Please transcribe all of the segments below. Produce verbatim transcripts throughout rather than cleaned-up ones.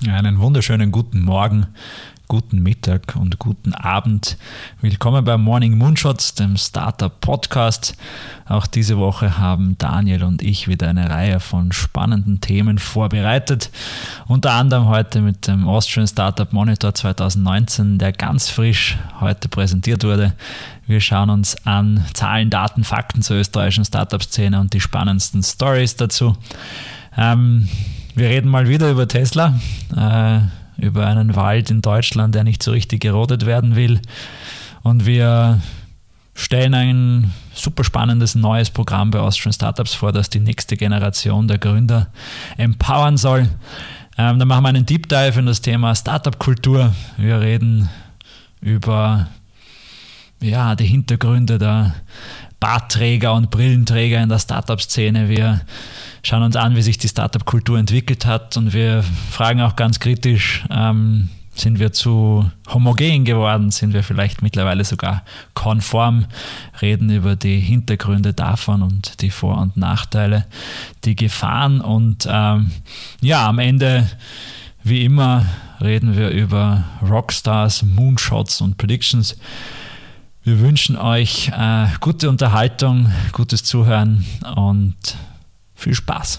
Einen wunderschönen guten Morgen, guten Mittag und guten Abend. Willkommen bei Morning Moonshots, dem Startup-Podcast. Auch diese Woche haben Daniel und ich wieder eine Reihe von spannenden Themen vorbereitet. Unter anderem heute mit dem Austrian Startup Monitor zwanzig neunzehn, der ganz frisch heute präsentiert wurde. Wir schauen uns an Zahlen, Daten, Fakten zur österreichischen Startup-Szene und die spannendsten Stories dazu. Ähm, wir reden mal wieder über Tesla, äh, über einen Wald in Deutschland, der nicht so richtig gerodet werden will. Und wir stellen ein super spannendes neues Programm bei Austrian Startups vor, das die nächste Generation der Gründer empowern soll. Ähm, dann machen wir einen Deep Dive in das Thema Startup-Kultur. Wir reden über ja, die Hintergründe der Bartträger und Brillenträger in der Startup-Szene. Wir schauen uns an, wie sich die Startup-Kultur entwickelt hat, und wir fragen auch ganz kritisch, ähm, sind wir zu homogen geworden? Sind wir vielleicht mittlerweile sogar konform? Reden über die Hintergründe davon und die Vor- und Nachteile, die Gefahren, und ähm, ja, am Ende, wie immer, reden wir über Rockstars, Moonshots und Predictions. Wir wünschen euch äh, gute Unterhaltung, gutes Zuhören und viel Spaß.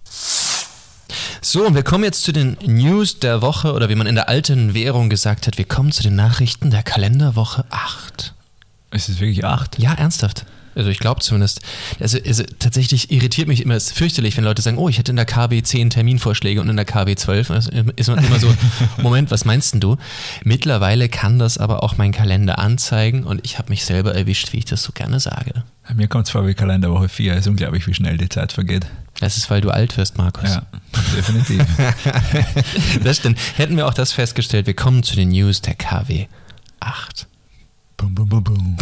So, und wir kommen jetzt zu den News der Woche, oder wie man in der alten Währung gesagt hat, wir kommen zu den Nachrichten der Kalenderwoche acht. Ist es wirklich acht? Ja, ernsthaft. Also ich glaube zumindest. Also, also tatsächlich irritiert mich immer, es ist fürchterlich, wenn Leute sagen, oh, ich hätte in der K W zehn Terminvorschläge und in der K W zwölf. Das ist man immer so, Moment, was meinst denn du? Mittlerweile kann das aber auch mein Kalender anzeigen, und ich habe mich selber erwischt, wie ich das so gerne sage. Mir kommt es vor wie Kalenderwoche vier. Es ist unglaublich, wie schnell die Zeit vergeht. Das ist, weil du alt wirst, Markus. Ja, definitiv. Das stimmt. Hätten wir auch das festgestellt, wir kommen zu den News der K W acht. Bum, bum, bum, bum.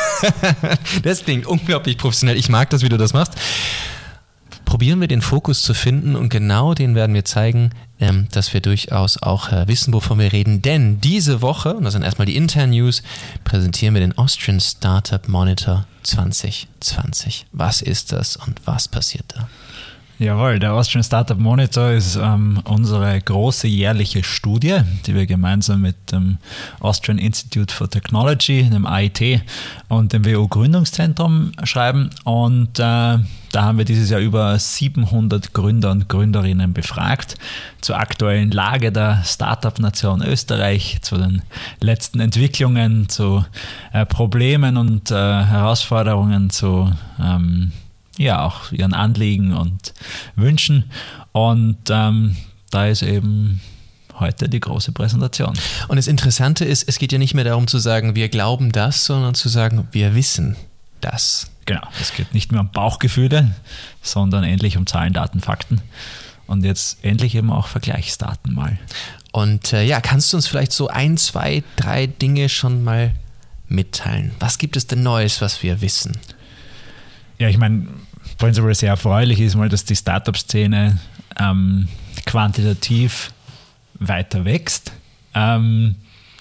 Das klingt unglaublich professionell. Ich mag das, wie du das machst. Probieren wir den Fokus zu finden, und genau den werden wir zeigen, ähm, dass wir durchaus auch äh, wissen, wovon wir reden. Denn diese Woche, und das sind erstmal die internen News, präsentieren wir den Austrian Startup Monitor zwanzig zwanzig. Was ist das und was passiert da? Jawohl, der Austrian Startup Monitor ist ähm, unsere große jährliche Studie, die wir gemeinsam mit dem Austrian Institute for Technology, dem A I T und dem W U Gründungszentrum schreiben. Und äh, da haben wir dieses Jahr über siebenhundert Gründer und Gründerinnen befragt zur aktuellen Lage der Startup-Nation Österreich, zu den letzten Entwicklungen, zu äh, Problemen und äh, Herausforderungen, zu ähm, ja, auch ihren Anliegen und Wünschen. Und ähm, da ist eben heute die große Präsentation. Und das Interessante ist, es geht ja nicht mehr darum zu sagen, wir glauben das, sondern zu sagen, wir wissen das. Genau, es geht nicht mehr um Bauchgefühle, sondern endlich um Zahlen, Daten, Fakten. Und jetzt endlich eben auch Vergleichsdaten mal. Und äh, ja, kannst du uns vielleicht so ein, zwei, drei Dinge schon mal mitteilen? Was gibt es denn Neues, was wir wissen? Ja, ich meine, prinzipiell sehr erfreulich ist mal, dass die Startup-Szene ähm, quantitativ weiter wächst. Ähm,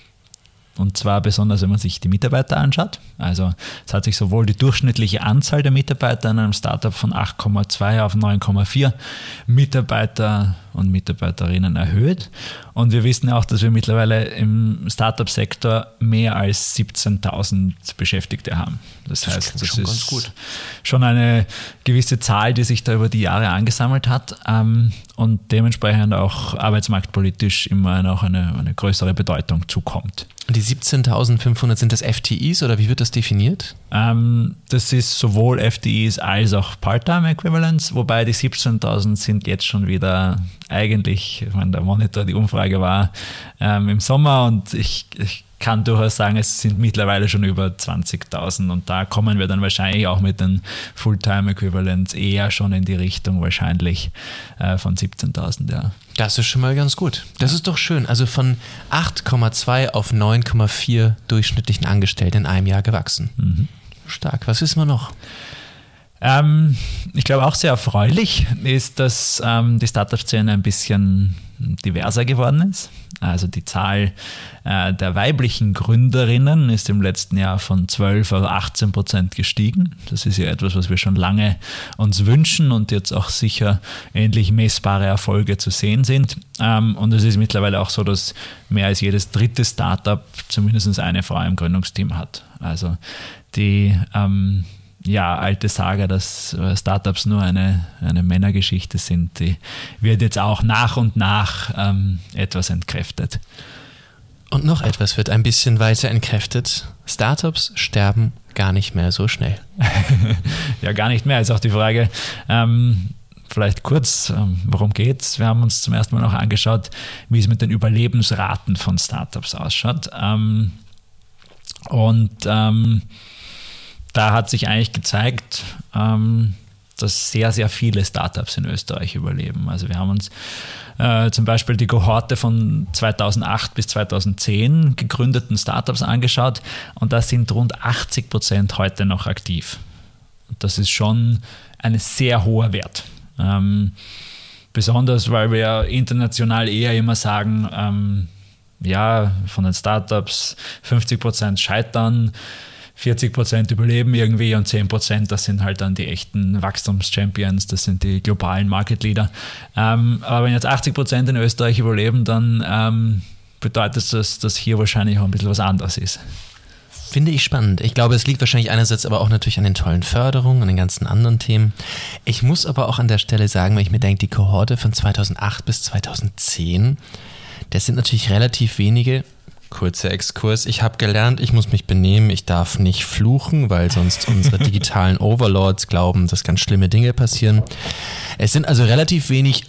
und zwar besonders, wenn man sich die Mitarbeiter anschaut. Also es hat sich sowohl die durchschnittliche Anzahl der Mitarbeiter in einem Startup von acht Komma zwei auf neun Komma vier Mitarbeiter und Mitarbeiterinnen erhöht. Und wir wissen auch, dass wir mittlerweile im Startup-Sektor mehr als siebzehntausend Beschäftigte haben. Das, das heißt, das schon ist ganz gut. Schon eine gewisse Zahl, die sich da über die Jahre angesammelt hat, ähm, und dementsprechend auch arbeitsmarktpolitisch immer noch eine, eine größere Bedeutung zukommt. Und die siebzehntausendfünfhundert, sind das F T Es oder wie wird das definiert? Ähm, das ist sowohl F T Es als auch Part-Time-Equivalents, wobei die siebzehntausend sind jetzt schon wieder eigentlich, ich meine, der Monitor, die Umfrage war ähm, im Sommer, und ich, ich kann durchaus sagen, es sind mittlerweile schon über zwanzigtausend, und da kommen wir dann wahrscheinlich auch mit den Fulltime-Equivalents eher schon in die Richtung wahrscheinlich äh, von siebzehntausend, ja. Das ist schon mal ganz gut. Das ist doch schön. Also von acht Komma zwei auf neun Komma vier durchschnittlichen Angestellten in einem Jahr gewachsen. Mhm. Stark. Was wissen wir noch? Ähm, ich glaube, auch sehr erfreulich ist, dass ähm, die Startup-Szene ein bisschen diverser geworden ist. Also die Zahl äh, der weiblichen Gründerinnen ist im letzten Jahr von zwölf auf achtzehn Prozent gestiegen. Das ist ja etwas, was wir schon lange uns wünschen und jetzt auch sicher endlich messbare Erfolge zu sehen sind. Ähm, und es ist mittlerweile auch so, dass mehr als jedes dritte Startup zumindest eine Frau im Gründungsteam hat. Also die ähm, ja, alte Saga, dass Startups nur eine, eine Männergeschichte sind, die wird jetzt auch nach und nach ähm, etwas entkräftet. Und noch etwas wird ein bisschen weiter entkräftet. Startups sterben gar nicht mehr so schnell. Ja, gar nicht mehr. Ist auch die Frage, ähm, vielleicht kurz, ähm, worum geht's? Wir haben uns zum ersten Mal noch angeschaut, wie es mit den Überlebensraten von Startups ausschaut. Ähm, und ähm, da hat sich eigentlich gezeigt, ähm, dass sehr, sehr viele Startups in Österreich überleben. Also wir haben uns äh, zum Beispiel die Kohorte von zweitausendacht bis zweitausendzehn gegründeten Startups angeschaut und da sind rund achtzig Prozent heute noch aktiv. Und das ist schon ein sehr hoher Wert. Ähm, besonders, weil wir international eher immer sagen, ähm, ja, von den Startups fünfzig Prozent scheitern, vierzig Prozent überleben irgendwie und zehn Prozent, das sind halt dann die echten Wachstumschampions, das sind die globalen Market Leader. Ähm, aber wenn jetzt achtzig Prozent in Österreich überleben, dann ähm, bedeutet das, dass hier wahrscheinlich auch ein bisschen was anderes ist. Finde ich spannend. Ich glaube, es liegt wahrscheinlich einerseits aber auch natürlich an den tollen Förderungen, an den ganzen anderen Themen. Ich muss aber auch an der Stelle sagen, wenn ich mir denke, die Kohorte von zweitausendacht bis zweitausendzehn, das sind natürlich relativ wenige. Kurzer Exkurs. Ich habe gelernt, ich muss mich benehmen, ich darf nicht fluchen, weil sonst unsere digitalen Overlords glauben, dass ganz schlimme Dinge passieren. Es sind also relativ wenig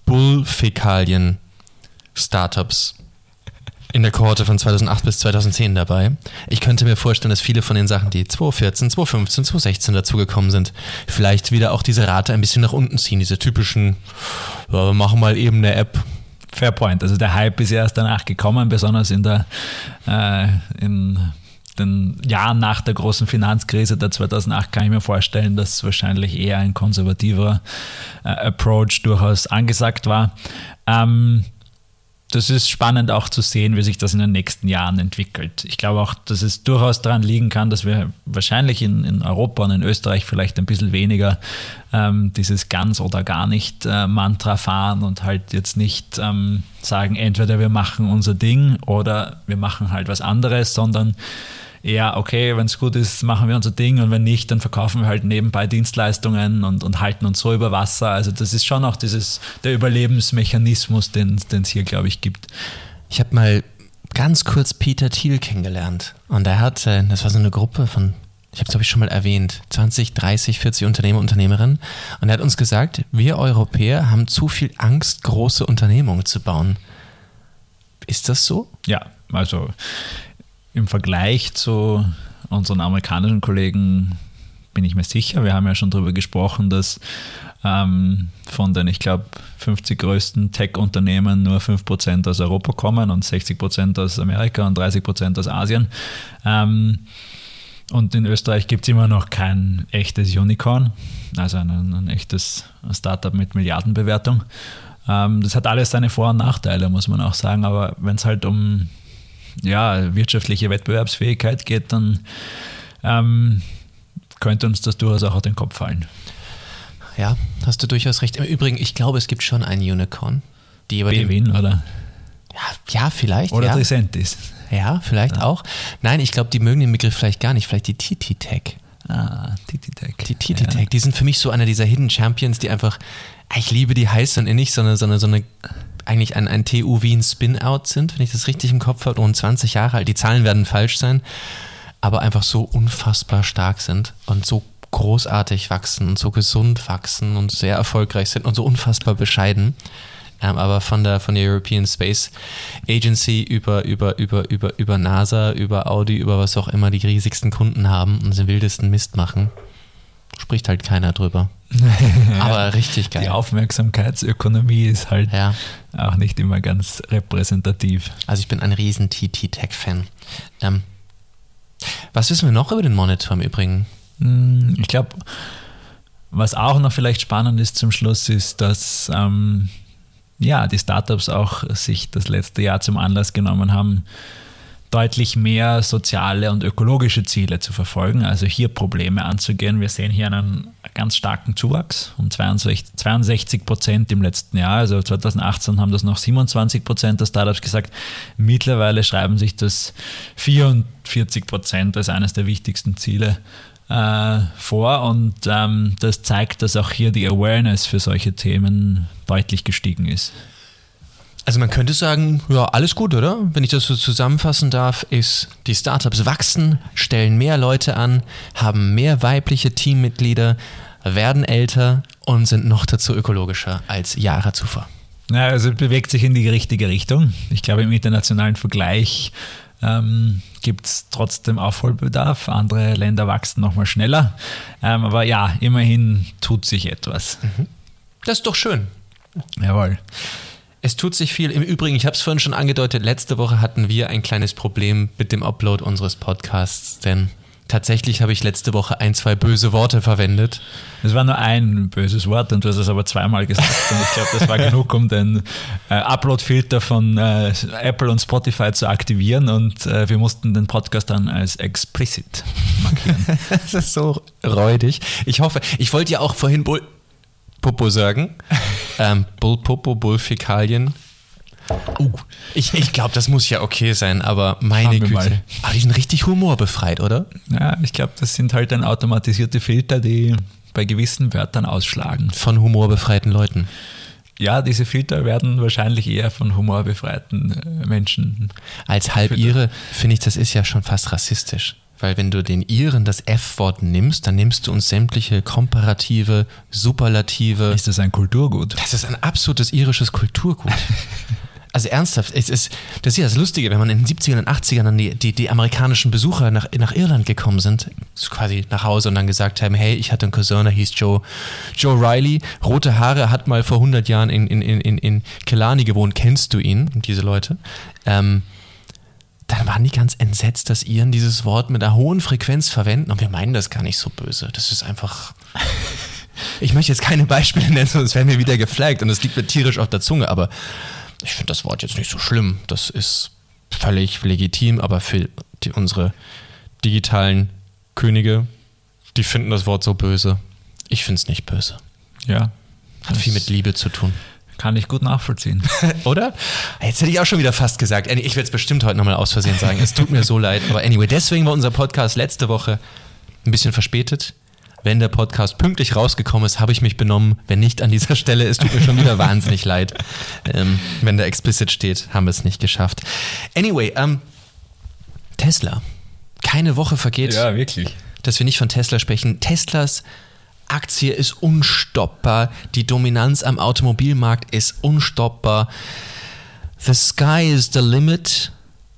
Bullfäkalien-Startups in der Kohorte von zweitausendacht bis zweitausendzehn dabei. Ich könnte mir vorstellen, dass viele von den Sachen, die zweitausendvierzehn, zweitausendfünfzehn, zweitausendsechzehn dazugekommen sind, vielleicht wieder auch diese Rate ein bisschen nach unten ziehen. Diese typischen, ja, wir machen mal eben eine App. Fair point. Also der Hype ist erst danach gekommen, besonders in, der, äh, in den Jahren nach der großen Finanzkrise der zweitausendacht kann ich mir vorstellen, dass wahrscheinlich eher ein konservativer äh, Approach durchaus angesagt war. Ähm, das ist spannend auch zu sehen, wie sich das in den nächsten Jahren entwickelt. Ich glaube auch, dass es durchaus daran liegen kann, dass wir wahrscheinlich in, in Europa und in Österreich vielleicht ein bisschen weniger ähm, dieses ganz oder gar nicht äh, Mantra fahren und halt jetzt nicht ähm, sagen, entweder wir machen unser Ding oder wir machen halt was anderes, sondern eher, okay, wenn es gut ist, machen wir unser Ding und wenn nicht, dann verkaufen wir halt nebenbei Dienstleistungen und, und halten uns so über Wasser. Also das ist schon auch dieses, der Überlebensmechanismus, den es hier, glaube ich, gibt. Ich habe mal ganz kurz Peter Thiel kennengelernt und er hat, das war so eine Gruppe von, ich habe es glaube ich schon mal erwähnt, zwanzig, dreißig, vierzig Unternehmer, Unternehmerinnen und er hat uns gesagt, wir Europäer haben zu viel Angst, große Unternehmungen zu bauen. Ist das so? Ja, also im Vergleich zu unseren amerikanischen Kollegen bin ich mir sicher. Wir haben ja schon darüber gesprochen, dass ähm, von den, ich glaube, fünfzig größten Tech-Unternehmen nur fünf Prozent aus Europa kommen und sechzig Prozent aus Amerika und dreißig Prozent aus Asien. Ähm, und in Österreich gibt es immer noch kein echtes Unicorn, also ein, ein echtes Startup mit Milliardenbewertung. Ähm, das hat alles seine Vor- und Nachteile, muss man auch sagen. Aber wenn es halt um ja, wirtschaftliche Wettbewerbsfähigkeit geht, dann ähm, könnte uns das durchaus auch auf den Kopf fallen. Ja, hast du durchaus recht. Im Übrigen, ich glaube, es gibt schon ein Unicorn. Die über Bewin, oder? Ja, ja, vielleicht. Oder ja. Tricentis. Ja, vielleicht ja. auch. Nein, ich glaube, die mögen den Begriff vielleicht gar nicht. Vielleicht die T T Tech. Ah, T T Tech. Die T T Tech, ja. Die sind für mich so einer dieser Hidden Champions, die einfach, ich liebe die heiß und innig, sondern so eine, so eine eigentlich ein, ein T U wie ein Spin-Out sind, wenn ich das richtig im Kopf habe, rund zwanzig Jahre alt. Die Zahlen werden falsch sein, aber einfach so unfassbar stark sind und so großartig wachsen und so gesund wachsen und sehr erfolgreich sind und so unfassbar bescheiden. Ähm, aber von der, von der European Space Agency über, über, über, über, über NASA, über Audi, über was auch immer die riesigsten Kunden haben und den wildesten Mist machen, spricht halt keiner drüber. Aber richtig geil. Die Aufmerksamkeitsökonomie ist halt ja. auch nicht immer ganz repräsentativ. Also ich bin ein riesen T T Tech-Fan. Ähm, was wissen wir noch über den Monitor im Übrigen? Ich glaube, was auch noch vielleicht spannend ist zum Schluss, ist, dass ähm, ja, die Startups auch sich das letzte Jahr zum Anlass genommen haben, deutlich mehr soziale und ökologische Ziele zu verfolgen, also hier Probleme anzugehen. Wir sehen hier einen ganz starken Zuwachs um zweiundsechzig Prozent im letzten Jahr. Also zwanzig achtzehn haben das noch siebenundzwanzig Prozent der Startups gesagt. Mittlerweile schreiben sich das vierundvierzig Prozent als eines der wichtigsten Ziele äh, vor und ähm, das zeigt, dass auch hier die Awareness für solche Themen deutlich gestiegen ist. Also man könnte sagen, ja, alles gut, oder? Wenn ich das so zusammenfassen darf, ist, die Startups wachsen, stellen mehr Leute an, haben mehr weibliche Teammitglieder, werden älter und sind noch dazu ökologischer als Jahre zuvor. Ja, also bewegt sich in die richtige Richtung. Ich glaube, im internationalen Vergleich ähm, gibt es trotzdem Aufholbedarf. Andere Länder wachsen nochmal schneller. Ähm, aber ja, immerhin tut sich etwas. Mhm. Das ist doch schön. Jawohl. Es tut sich viel. Im Übrigen, ich habe es vorhin schon angedeutet, letzte Woche hatten wir ein kleines Problem mit dem Upload unseres Podcasts, denn tatsächlich habe ich letzte Woche ein, zwei böse Worte verwendet. Es war nur ein böses Wort und du hast es aber zweimal gesagt und ich glaube, das war genug, um den äh, Upload-Filter von äh, Apple und Spotify zu aktivieren und äh, wir mussten den Podcast dann als explicit markieren. Das ist so räudig. Ich hoffe, ich wollte ja auch vorhin Bull Popo sagen. ähm, Bullpopo, Bullfäkalien. Uh, ich ich glaube, das muss ja okay sein, aber meine Güte. Aber die sind richtig humorbefreit, oder? Ja, ich glaube, das sind halt dann automatisierte Filter, die bei gewissen Wörtern ausschlagen. Von humorbefreiten Leuten. Ja, diese Filter werden wahrscheinlich eher von humorbefreiten Menschen. Als Halbire finde ich, das ist ja schon fast rassistisch. Weil wenn du den Iren das F-Wort nimmst, dann nimmst du uns sämtliche Komparative, Superlative. Ist das ein Kulturgut? Das ist ein absolutes irisches Kulturgut. Also ernsthaft, es ist, das ist ja das Lustige, wenn man in den siebzigern und achtzigern dann die, die, die amerikanischen Besucher nach, nach Irland gekommen sind, quasi nach Hause und dann gesagt haben, hey, ich hatte einen Cousin, der hieß Joe, Joe Riley, rote Haare, hat mal vor hundert Jahren in, in, in, in Killarney gewohnt, kennst du ihn, diese Leute? Ähm, dann waren die ganz entsetzt, dass Iren dieses Wort mit einer hohen Frequenz verwenden und wir meinen das gar nicht so böse. Das ist einfach... Ich möchte jetzt keine Beispiele nennen, sonst werden wir wieder geflaggt und es liegt mir tierisch auf der Zunge, aber ich finde das Wort jetzt nicht so schlimm. Das ist völlig legitim, aber für die, unsere digitalen Könige, die finden das Wort so böse. Ich finde es nicht böse. Ja. Hat viel mit Liebe zu tun. Kann ich gut nachvollziehen. Oder? Jetzt hätte ich auch schon wieder fast gesagt. Ich werde es bestimmt heute nochmal aus Versehen sagen. Es tut mir so leid. Aber anyway, deswegen war unser Podcast letzte Woche ein bisschen verspätet. Wenn der Podcast pünktlich rausgekommen ist, habe ich mich benommen. Wenn nicht an dieser Stelle, es tut mir schon wieder wahnsinnig leid. Ähm, wenn da explicit steht, haben wir es nicht geschafft. Anyway, ähm, Tesla. Keine Woche vergeht, ja, wirklich, dass wir nicht von Tesla sprechen. Teslas Aktie ist unstoppbar. Die Dominanz am Automobilmarkt ist unstoppbar. The sky is the limit,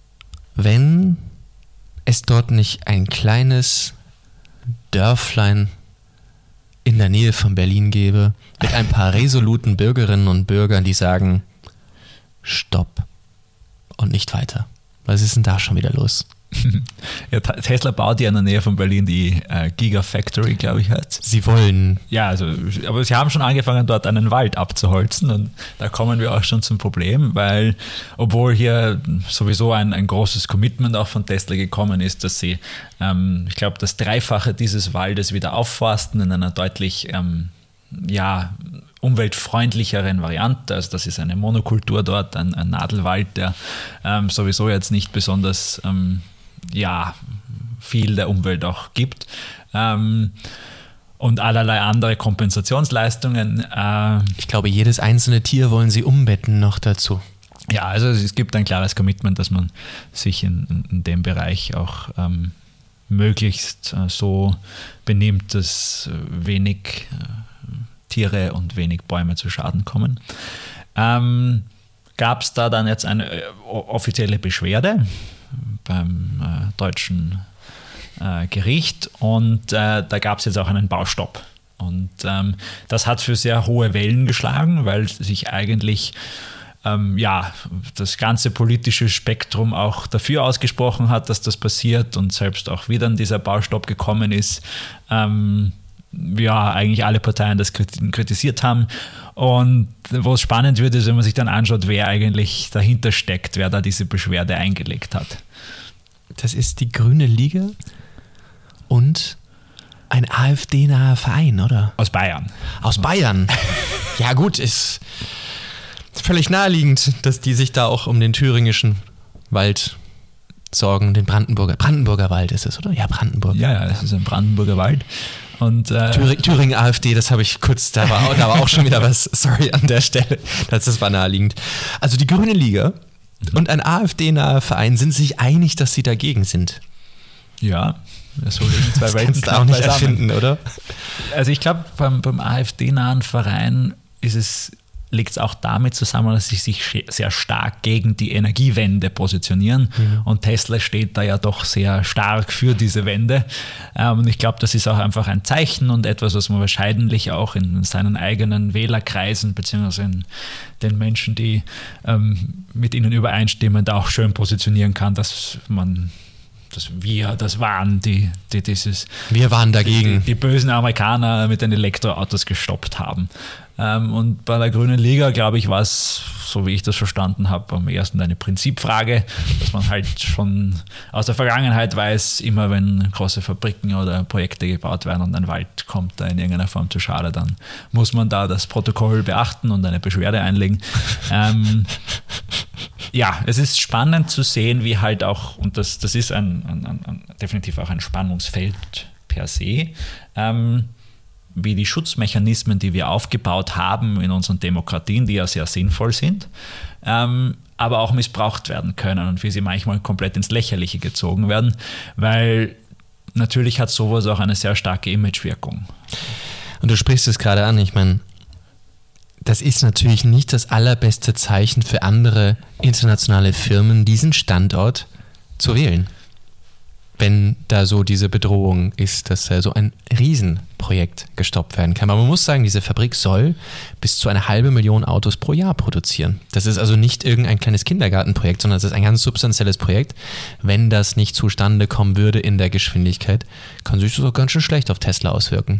wenn es dort nicht ein kleines Dörflein in der Nähe von Berlin gäbe, mit ein paar resoluten Bürgerinnen und Bürgern, die sagen, stopp und nicht weiter. Was ist denn da schon wieder los? Ja, Tesla baut ja in der Nähe von Berlin die äh, Gigafactory, glaube ich, heißt. Sie wollen. Ja, also, aber sie haben schon angefangen, dort einen Wald abzuholzen und da kommen wir auch schon zum Problem, weil obwohl hier sowieso ein, ein großes Commitment auch von Tesla gekommen ist, dass sie, ähm, ich glaube, das Dreifache dieses Waldes wieder aufforsten in einer deutlich, ähm, ja, umweltfreundlicheren Variante. Also das ist eine Monokultur dort, ein, ein Nadelwald, der ähm, sowieso jetzt nicht besonders ähm, ja, viel der Umwelt auch gibt. Ähm, und allerlei andere Kompensationsleistungen. Äh, ich glaube, jedes einzelne Tier wollen sie umbetten noch dazu. Ja, also es gibt ein klares Commitment, dass man sich in, in dem Bereich auch ähm, möglichst äh, so benimmt, dass wenig äh, Tiere und wenig Bäume zu Schaden kommen. Ähm, gab es da dann jetzt eine äh, offizielle Beschwerde beim äh, deutschen äh, Gericht und äh, da gab es jetzt auch einen Baustopp. Und ähm, das hat für sehr hohe Wellen geschlagen, weil sich eigentlich ähm, ja, das ganze politische Spektrum auch dafür ausgesprochen hat, dass das passiert und selbst auch wieder dieser Baustopp gekommen ist. Ähm, ja, eigentlich alle Parteien das kritisiert haben. Und wo es spannend wird, ist, wenn man sich dann anschaut, wer eigentlich dahinter steckt, wer da diese Beschwerde eingelegt hat. Das ist die Grüne Liga und ein AfD-naher Verein, oder? Aus Bayern. Aus Bayern. Ja gut, ist völlig naheliegend, dass die sich da auch um den thüringischen Wald sorgen, den Brandenburger, Brandenburger Wald ist es, oder? Ja, Brandenburg. Ja, ja, es ist ein Brandenburger Wald. Und, äh, Thüringen, Thüringen AfD, das habe ich kurz, da war, da war auch schon wieder was, sorry an der Stelle, das, das war naheliegend. Also die Grüne Liga und ein AfD-naher Verein sind sich einig, dass sie dagegen sind. Ja, das wohl in zwei Welten. Das kannst du auch nicht erfinden, oder? Also ich glaube, beim, beim AfD-nahen Verein ist es liegt es auch damit zusammen, dass sie sich sehr stark gegen die Energiewende positionieren. Mhm. Und Tesla steht da ja doch sehr stark für diese Wende. Und ich glaube, das ist auch einfach ein Zeichen und etwas, was man wahrscheinlich auch in seinen eigenen Wählerkreisen beziehungsweise in den Menschen, die ähm, mit ihnen übereinstimmen, da auch schön positionieren kann, dass man dass wir das waren, die, die dieses wir waren dagegen. Die, die bösen Amerikaner mit den Elektroautos gestoppt haben. Ähm, und bei der Grünen Liga, glaube ich, war es, so wie ich das verstanden habe, am ersten eine Prinzipfrage, dass man halt schon aus der Vergangenheit weiß, immer wenn große Fabriken oder Projekte gebaut werden und ein Wald kommt da in irgendeiner Form zu Schade, dann muss man da das Protokoll beachten und eine Beschwerde einlegen. ähm, ja, es ist spannend zu sehen, wie halt auch, und das, das ist ein, ein, ein, definitiv auch ein Spannungsfeld per se, ähm, wie die Schutzmechanismen, die wir aufgebaut haben in unseren Demokratien, die ja sehr sinnvoll sind, ähm, aber auch missbraucht werden können und wie sie manchmal komplett ins Lächerliche gezogen werden, weil natürlich hat sowas auch eine sehr starke Imagewirkung. Und du sprichst es gerade an, ich meine, das ist natürlich nicht das allerbeste Zeichen für andere internationale Firmen, diesen Standort zu wählen. Wenn da so diese Bedrohung ist, dass so ein Riesenprojekt gestoppt werden kann. Aber man muss sagen, diese Fabrik soll bis zu eine halbe Million Autos pro Jahr produzieren. Das ist also nicht irgendein kleines Kindergartenprojekt, sondern das ist ein ganz substanzielles Projekt. Wenn das nicht zustande kommen würde in der Geschwindigkeit, kann sich das auch ganz schön schlecht auf Tesla auswirken.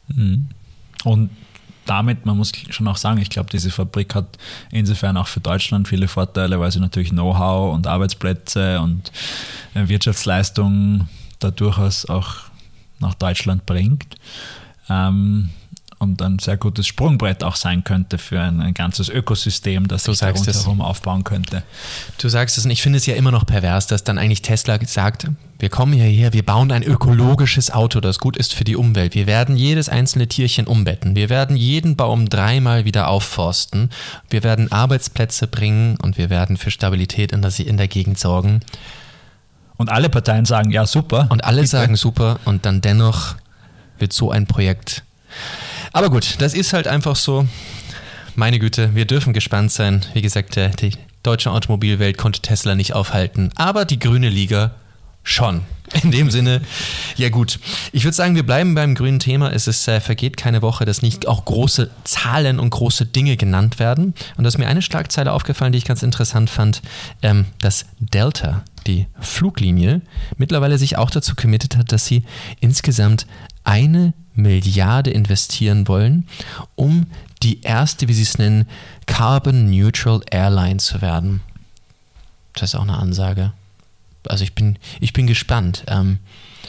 Und damit, man muss schon auch sagen, ich glaube, diese Fabrik hat insofern auch für Deutschland viele Vorteile, weil sie natürlich Know-how und Arbeitsplätze und Wirtschaftsleistung da durchaus auch nach Deutschland bringt. Ähm, und ein sehr gutes Sprungbrett auch sein könnte für ein, ein ganzes Ökosystem, das sich da rundherum aufbauen könnte. Du sagst es und ich finde es ja immer noch pervers, dass dann eigentlich Tesla sagt, wir kommen hierher, wir bauen ein ökologisches Auto, das gut ist für die Umwelt. Wir werden jedes einzelne Tierchen umbetten. Wir werden jeden Baum dreimal wieder aufforsten. Wir werden Arbeitsplätze bringen und wir werden für Stabilität in der, in der Gegend sorgen. Und alle Parteien sagen, ja, super. Und alle sagen super und dann dennoch wird so ein Projekt. Aber gut, das ist halt einfach so. Meine Güte, wir dürfen gespannt sein. Wie gesagt, die deutsche Automobilwelt konnte Tesla nicht aufhalten, aber die Grüne Liga schon. In dem Sinne, ja gut. Ich würde sagen, wir bleiben beim grünen Thema. Es ist, äh, vergeht keine Woche, dass nicht auch große Zahlen und große Dinge genannt werden. Und da ist mir eine Schlagzeile aufgefallen, die ich ganz interessant fand, ähm, dass Delta, die Fluglinie, mittlerweile sich auch dazu committed hat, dass sie insgesamt eine Milliarde investieren wollen, um die erste, wie sie es nennen, Carbon Neutral Airline zu werden. Das ist auch eine Ansage. Also ich bin, ich bin gespannt. Ähm,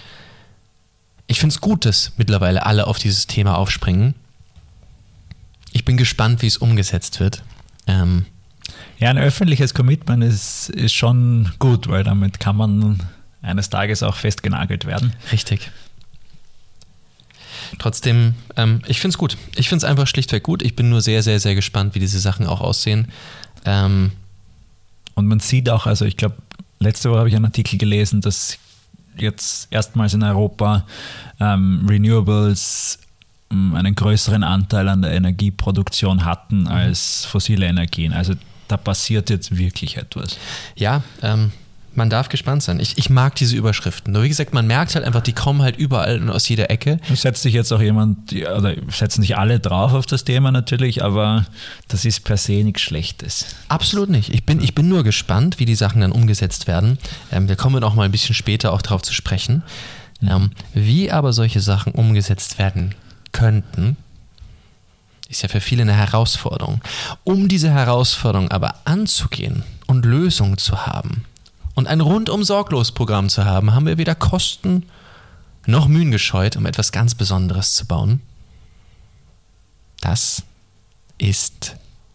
ich finde es gut, dass mittlerweile alle auf dieses Thema aufspringen. Ich bin gespannt, wie es umgesetzt wird. Ähm, ja, ein öffentliches Commitment ist, ist schon gut, weil damit kann man eines Tages auch festgenagelt werden. Richtig. Trotzdem, ähm, ich finde es gut. Ich finde es einfach schlichtweg gut. Ich bin nur sehr, sehr, sehr gespannt, wie diese Sachen auch aussehen. Ähm, Und man sieht auch, also ich glaube, letzte Woche habe ich einen Artikel gelesen, dass jetzt erstmals in Europa ähm, Renewables ähm, einen größeren Anteil an der Energieproduktion hatten mhm. als fossile Energien. Also da passiert jetzt wirklich etwas. Ja, ähm, man darf gespannt sein. Ich, ich mag diese Überschriften. Nur wie gesagt, man merkt halt einfach, die kommen halt überall und aus jeder Ecke. Da setzt sich jetzt auch jemand, oder setzen sich alle drauf auf das Thema natürlich, aber das ist per se nichts Schlechtes. Absolut nicht. Ich bin, ich bin nur gespannt, wie die Sachen dann umgesetzt werden. Ähm, da kommen wir noch mal ein bisschen später auch drauf zu sprechen. Ähm, wie aber solche Sachen umgesetzt werden könnten, ist ja für viele eine Herausforderung. Um diese Herausforderung aber anzugehen und Lösungen zu haben und ein rundum sorglos Programm zu haben, haben wir weder Kosten noch Mühen gescheut, um etwas ganz Besonderes zu bauen. Das ist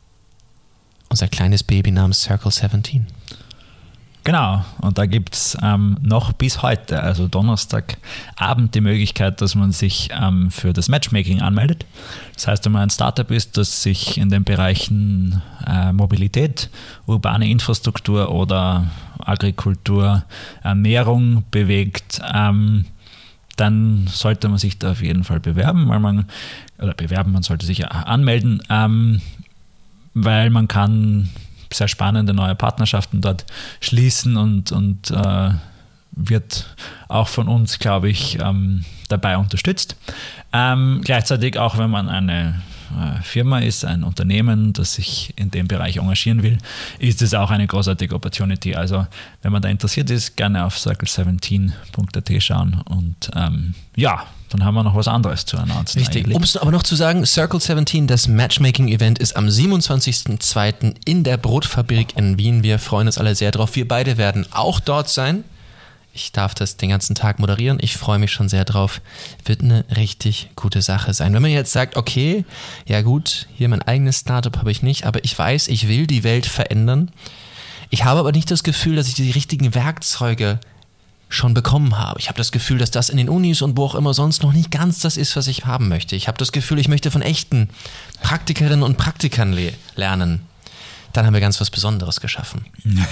unser kleines Baby namens Circle siebzehn. Genau, und da gibt es ähm, noch bis heute, also Donnerstagabend, die Möglichkeit, dass man sich ähm, für das Matchmaking anmeldet. Das heißt, wenn man ein Startup ist, das sich in den Bereichen äh, Mobilität, urbane Infrastruktur oder Agrikultur, Ernährung bewegt, ähm, dann sollte man sich da auf jeden Fall bewerben, weil man, oder bewerben, man sollte sich ja anmelden, ähm, weil man kann sehr spannende neue Partnerschaften dort schließen und, und äh, wird auch von uns, glaube ich, ähm, dabei unterstützt. Ähm, gleichzeitig auch, wenn man eine äh, Firma ist, ein Unternehmen, das sich in dem Bereich engagieren will, ist es auch eine großartige Opportunity. Also wenn man da interessiert ist, gerne auf circle siebzehn punkt a t schauen und ähm, ja, dann haben wir noch was anderes zu announcen. Richtig, um es aber noch zu sagen, Circle siebzehn, das Matchmaking-Event ist am siebenundzwanzigsten zweiten in der Brotfabrik in Wien. Wir freuen uns alle sehr drauf. Wir beide werden auch dort sein. Ich darf das den ganzen Tag moderieren. Ich freue mich schon sehr drauf. Wird eine richtig gute Sache sein. Wenn man jetzt sagt, okay, ja gut, hier mein eigenes Startup habe ich nicht, aber ich weiß, ich will die Welt verändern. Ich habe aber nicht das Gefühl, dass ich die richtigen Werkzeuge schon bekommen habe. Ich habe das Gefühl, dass das in den Unis und wo auch immer sonst noch nicht ganz das ist, was ich haben möchte. Ich habe das Gefühl, ich möchte von echten Praktikerinnen und Praktikern le- lernen. Dann haben wir ganz was Besonderes geschaffen.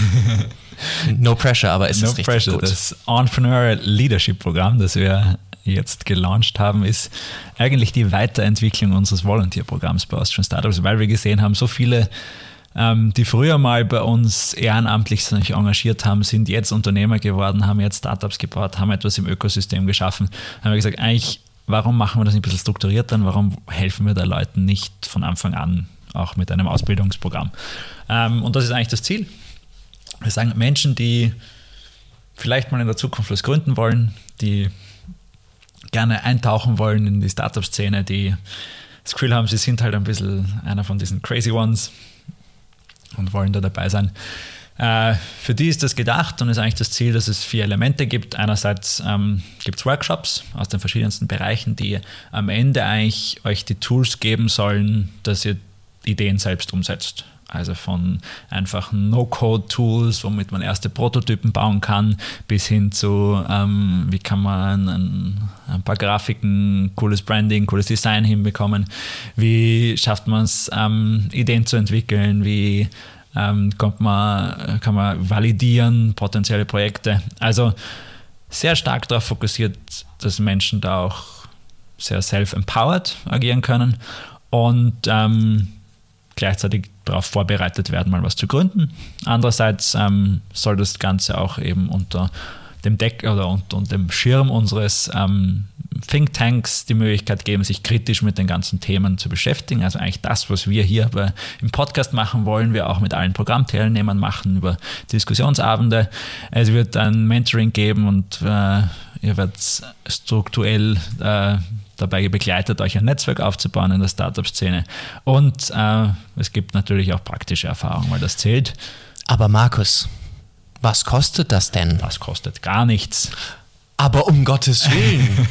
No pressure, aber es no ist richtig pressure. gut. Das Entrepreneurial Leadership Programm, das wir jetzt gelauncht haben, ist eigentlich die Weiterentwicklung unseres Volunteer-Programms bei Austrian Startups, weil wir gesehen haben, so viele Ähm, die früher mal bei uns ehrenamtlich sich engagiert haben, sind jetzt Unternehmer geworden, haben jetzt Startups gebaut, haben etwas im Ökosystem geschaffen. Haben wir gesagt, eigentlich, warum machen wir das nicht ein bisschen strukturiert dann? Warum helfen wir da Leuten nicht von Anfang an, auch mit einem Ausbildungsprogramm? Ähm, und das ist eigentlich das Ziel. Wir sagen, Menschen, die vielleicht mal in der Zukunft was gründen wollen, die gerne eintauchen wollen in die Startup-Szene, die das Gefühl haben, sie sind halt ein bisschen einer von diesen Crazy Ones und wollen da dabei sein. Äh, für die ist das gedacht und ist eigentlich das Ziel, dass es vier Elemente gibt. Einerseits ähm, gibt es Workshops aus den verschiedensten Bereichen, die am Ende eigentlich euch die Tools geben sollen, dass ihr Ideen selbst umsetzt. Also von einfachen No-Code-Tools, womit man erste Prototypen bauen kann, bis hin zu, ähm, wie kann man ein, ein paar Grafiken, cooles Branding, cooles Design hinbekommen, wie schafft man es, ähm, Ideen zu entwickeln, wie ähm, kommt man, kann man validieren, potenzielle Projekte. Also sehr stark darauf fokussiert, dass Menschen da auch sehr self-empowered agieren können und ähm, gleichzeitig darauf vorbereitet werden, mal was zu gründen. Andererseits ähm, soll das Ganze auch eben unter dem Deck oder unter, unter dem Schirm unseres ähm, Thinktanks die Möglichkeit geben, sich kritisch mit den ganzen Themen zu beschäftigen. Also eigentlich das, was wir hier bei, im Podcast machen, wollen wir auch mit allen Programmteilnehmern machen über Diskussionsabende. Es wird ein Mentoring geben und äh, ihr werdet strukturell äh, dabei begleitet, euch ein Netzwerk aufzubauen in der Startup-Szene. Und äh, es gibt natürlich auch praktische Erfahrungen, weil das zählt. Aber Markus, was kostet das denn? Das kostet gar nichts. Aber um Gottes Willen.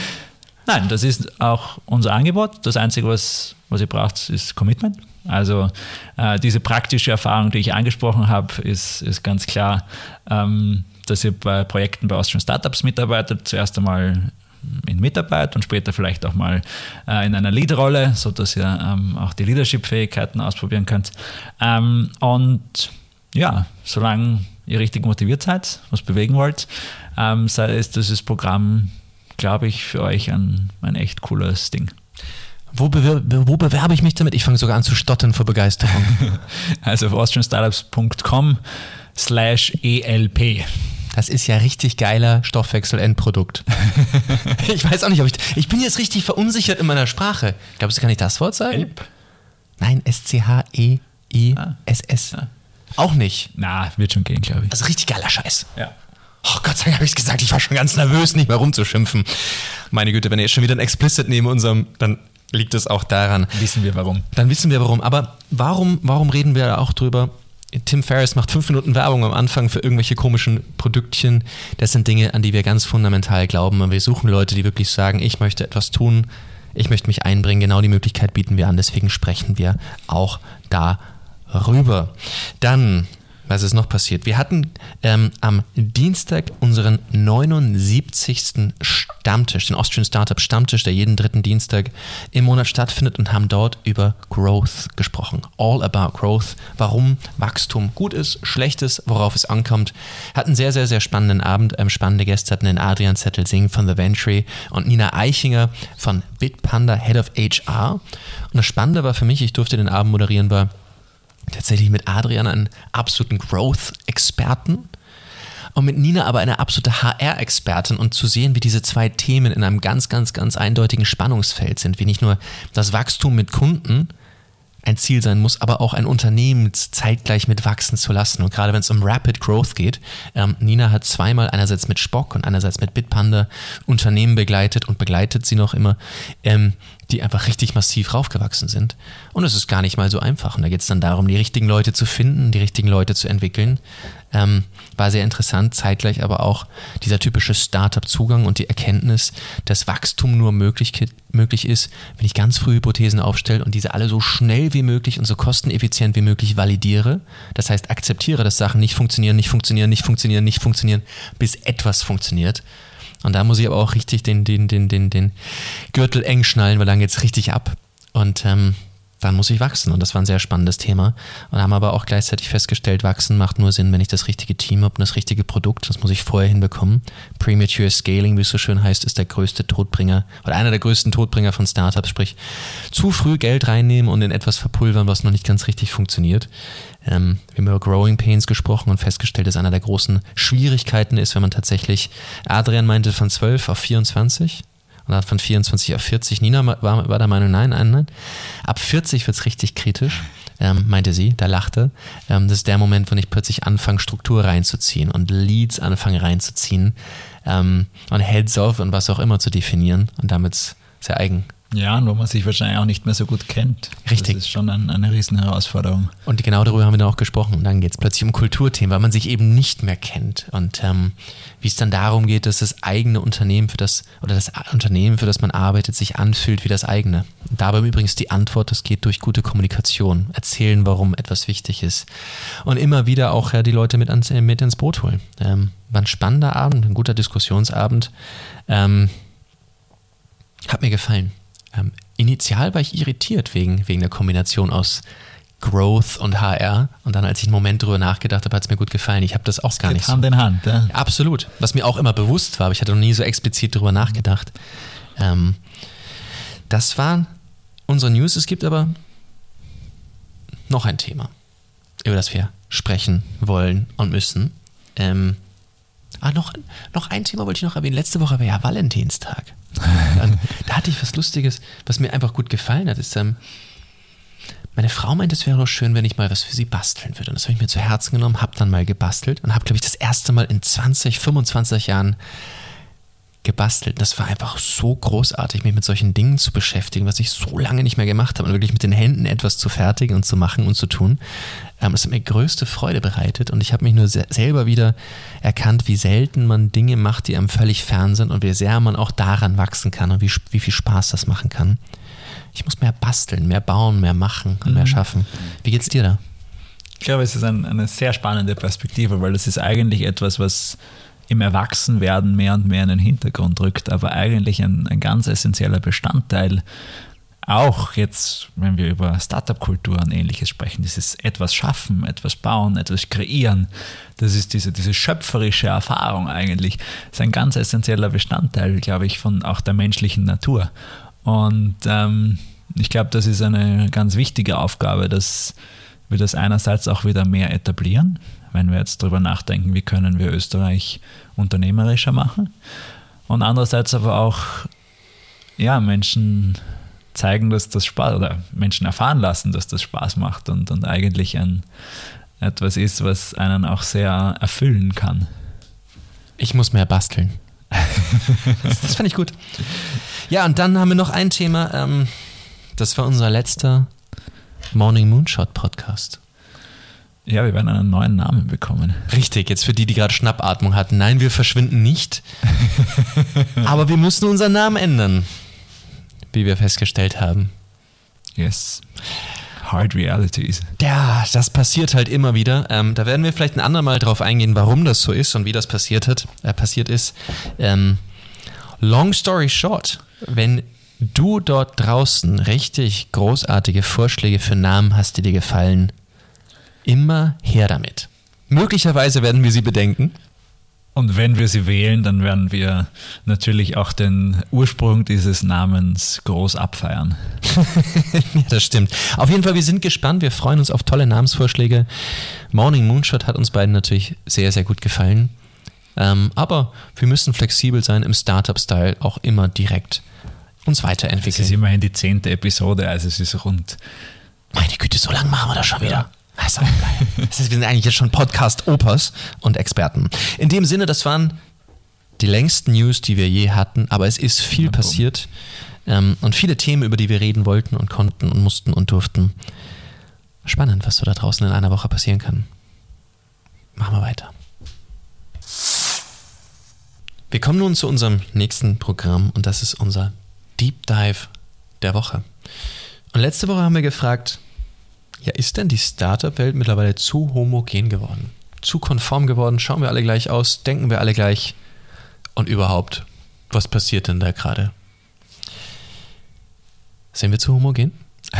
Nein, das ist auch unser Angebot. Das Einzige, was, was ihr braucht, ist Commitment. Also äh, diese praktische Erfahrung, die ich angesprochen habe, ist, ist ganz klar, ähm, dass ihr bei Projekten bei Austrian Startups mitarbeitet. Zuerst einmal in Mitarbeit und später vielleicht auch mal äh, in einer Lead-Rolle, sodass ihr ähm, auch die Leadership-Fähigkeiten ausprobieren könnt. Ähm, und ja, solange ihr richtig motiviert seid, was bewegen wollt, ähm, sei es dieses Programm, glaube ich, für euch ein, ein echt cooles Ding. Wo, bewir- wo bewerbe ich mich damit? Ich fange sogar an zu stottern vor Begeisterung. Also auf austrianstartups punkt com slash E L P. Das ist ja richtig geiler Stoffwechsel-Endprodukt. Ich weiß auch nicht, ob ich... Ich bin jetzt richtig verunsichert in meiner Sprache. Glaubst du, kann ich das Wort sagen? Elp? Nein, S C H E I S S. Ah. Auch nicht. Na, wird schon gehen, glaube ich. Also richtig geiler Scheiß. Ja. Oh Gott sei Dank habe ich es gesagt, ich war schon ganz nervös, nicht mehr rumzuschimpfen. Meine Güte, wenn ihr jetzt schon wieder ein Explicit neben unserem, dann liegt es auch daran. Wissen wir warum. Dann wissen wir warum. Aber warum, warum reden wir da auch drüber? Tim Ferriss macht fünf Minuten Werbung am Anfang für irgendwelche komischen Produktchen. Das sind Dinge, an die wir ganz fundamental glauben. Und wir suchen Leute, die wirklich sagen, ich möchte etwas tun, ich möchte mich einbringen. Genau die Möglichkeit bieten wir an. Deswegen sprechen wir auch darüber. Dann... Was ist noch passiert? Wir hatten ähm, am Dienstag unseren neunundsiebzigsten Stammtisch, den Austrian Startup Stammtisch, der jeden dritten Dienstag im Monat stattfindet und haben dort über Growth gesprochen. All about Growth, warum Wachstum gut ist, schlecht ist, worauf es ankommt. Hatten einen sehr, sehr, sehr spannenden Abend. Ähm, spannende Gäste hatten den Adrian Zettel-Singh von The Ventry und Nina Eichinger von Bitpanda, Head of H R. Und das Spannende war für mich, ich durfte den Abend moderieren, war tatsächlich mit Adrian einen absoluten Growth-Experten und mit Nina aber eine absolute H R-Expertin und zu sehen, wie diese zwei Themen in einem ganz, ganz, ganz eindeutigen Spannungsfeld sind, wie nicht nur das Wachstum mit Kunden ein Ziel sein muss, aber auch ein Unternehmen zeitgleich mit wachsen zu lassen. Und gerade wenn es um Rapid Growth geht, ähm, Nina hat zweimal einerseits mit Spock und einerseits mit Bitpanda Unternehmen begleitet und begleitet sie noch immer, ähm, die einfach richtig massiv raufgewachsen sind. Und es ist gar nicht mal so einfach. Und da geht es dann darum, die richtigen Leute zu finden, die richtigen Leute zu entwickeln. Ähm, war sehr interessant, zeitgleich aber auch dieser typische Startup-Zugang und die Erkenntnis, dass Wachstum nur möglich, möglich ist, wenn ich ganz früh Hypothesen aufstelle und diese alle so schnell wie möglich und so kosteneffizient wie möglich validiere. Das heißt, akzeptiere, dass Sachen nicht funktionieren, nicht funktionieren, nicht funktionieren, nicht funktionieren, bis etwas funktioniert. Und da muss ich aber auch richtig den, den, den, den, den Gürtel eng schnallen, weil dann geht es richtig ab. Und ähm, dann muss ich wachsen. Und das war ein sehr spannendes Thema. Und haben aber auch gleichzeitig festgestellt, wachsen macht nur Sinn, wenn ich das richtige Team habe und das richtige Produkt. Das muss ich vorher hinbekommen. Premature Scaling, wie es so schön heißt, ist der größte Todbringer oder einer der größten Todbringer von Startups. Sprich, zu früh Geld reinnehmen und in etwas verpulvern, was noch nicht ganz richtig funktioniert. Ähm, wir haben über Growing Pains gesprochen und festgestellt, dass einer der großen Schwierigkeiten ist, wenn man tatsächlich, Adrian meinte von zwölf auf vierundzwanzig und dann von vierundzwanzig auf vierzig. Nina war, war der Meinung, nein, nein, nein. Ab vierzig wird es richtig kritisch, ähm, meinte sie, da lachte. Ähm, das ist der Moment, wenn ich plötzlich anfange, Struktur reinzuziehen und Leads anfange reinzuziehen ähm, und Heads-off und was auch immer zu definieren und damit sehr eigen. Ja, und wo man sich wahrscheinlich auch nicht mehr so gut kennt. Richtig. Das ist schon ein, eine riesen Herausforderung. Und genau darüber haben wir dann auch gesprochen. Und dann geht es plötzlich um Kulturthemen, weil man sich eben nicht mehr kennt. Und ähm, wie es dann darum geht, dass das eigene Unternehmen für das, oder das Unternehmen, für das man arbeitet, sich anfühlt wie das eigene. Und dabei übrigens die Antwort, das geht durch gute Kommunikation. Erzählen, warum etwas wichtig ist. Und immer wieder auch ja, die Leute mit, ans, mit ins Boot holen. Ähm, war ein spannender Abend, ein guter Diskussionsabend. Ähm, hat mir gefallen. Ähm, initial war ich irritiert wegen, wegen der Kombination aus Growth und H R und dann, als ich einen Moment drüber nachgedacht habe, hat es mir gut gefallen. Ich habe das auch das gar geht nicht so. Hand in Hand, ja. Absolut. Was mir auch immer bewusst war, aber ich hatte noch nie so explizit drüber nachgedacht. Ähm, das waren unsere News. Es gibt aber noch ein Thema, über das wir sprechen wollen und müssen. Ähm, ah, noch, noch ein Thema wollte ich noch erwähnen. Letzte Woche war ja Valentinstag. Und da hatte ich was Lustiges, was mir einfach gut gefallen hat. Ist, ähm, meine Frau meinte, es wäre doch schön, wenn ich mal was für sie basteln würde. Und das habe ich mir zu Herzen genommen, habe dann mal gebastelt und habe, glaube ich, das erste Mal in zwanzig, fünfundzwanzig Jahren gebastelt. Das war einfach so großartig, mich mit solchen Dingen zu beschäftigen, was ich so lange nicht mehr gemacht habe und wirklich mit den Händen etwas zu fertigen und zu machen und zu tun. Ähm, das hat mir größte Freude bereitet und ich habe mich nur se- selber wieder erkannt, wie selten man Dinge macht, die einem völlig fern sind und wie sehr man auch daran wachsen kann und wie, wie viel Spaß das machen kann. Ich muss mehr basteln, mehr bauen, mehr machen und mhm. mehr schaffen. Wie geht's dir da? Ich glaube, es ist ein, eine sehr spannende Perspektive, weil es ist eigentlich etwas, was im Erwachsenwerden mehr und mehr in den Hintergrund rückt, aber eigentlich ein, ein ganz essentieller Bestandteil, auch jetzt, wenn wir über Startup-Kultur und Ähnliches sprechen, dieses etwas schaffen, etwas bauen, etwas kreieren, das ist diese, diese schöpferische Erfahrung eigentlich, das ist ein ganz essentieller Bestandteil, glaube ich, von auch der menschlichen Natur. Und ähm, ich glaube, das ist eine ganz wichtige Aufgabe, dass wir das einerseits auch wieder mehr etablieren, wenn wir jetzt darüber nachdenken, wie können wir Österreich unternehmerischer machen. Und andererseits aber auch ja, Menschen zeigen, dass das Spaß, oder Menschen erfahren lassen, dass das Spaß macht und, und eigentlich ein, etwas ist, was einen auch sehr erfüllen kann. Ich muss mehr basteln. das das fand ich gut. Ja, und dann haben wir noch ein Thema. Ähm, das war unser letzter Morning Moonshot Podcast. Ja, wir werden einen neuen Namen bekommen. Richtig, jetzt für die, die gerade Schnappatmung hatten. Nein, wir verschwinden nicht. Aber wir müssen unseren Namen ändern. Wie wir festgestellt haben. Yes. Hard Realities. Ja, das passiert halt immer wieder. Ähm, da werden wir vielleicht ein andermal drauf eingehen, warum das so ist und wie das passiert hat, äh, passiert ist. Ähm, long story short, wenn du dort draußen richtig großartige Vorschläge für Namen hast, die dir gefallen, immer her damit. Möglicherweise werden wir sie bedenken. Und wenn wir sie wählen, dann werden wir natürlich auch den Ursprung dieses Namens groß abfeiern. Ja, das stimmt. Auf jeden Fall, wir sind gespannt. Wir freuen uns auf tolle Namensvorschläge. Morning Moonshot hat uns beiden natürlich sehr, sehr gut gefallen. Ähm, aber wir müssen flexibel sein, im Startup-Style auch immer direkt uns weiterentwickeln. Es ist immerhin die zehnte Episode, also es ist rund. Meine Güte, so lange machen wir das schon wieder. Ja. Das ist auch geil. Das heißt, wir sind eigentlich jetzt schon Podcast-Opas und Experten. In dem Sinne, das waren die längsten News, die wir je hatten, aber es ist viel passiert ähm, und viele Themen, über die wir reden wollten und konnten und mussten und durften. Spannend, was so da draußen in einer Woche passieren kann. Machen wir weiter. Wir kommen nun zu unserem nächsten Programm und das ist unser Deep Dive der Woche. Und letzte Woche haben wir gefragt, ja, ist denn die Startup-Welt mittlerweile zu homogen geworden? Zu konform geworden? Schauen wir alle gleich aus? Denken wir alle gleich? Und überhaupt, was passiert denn da gerade? Sind wir zu homogen?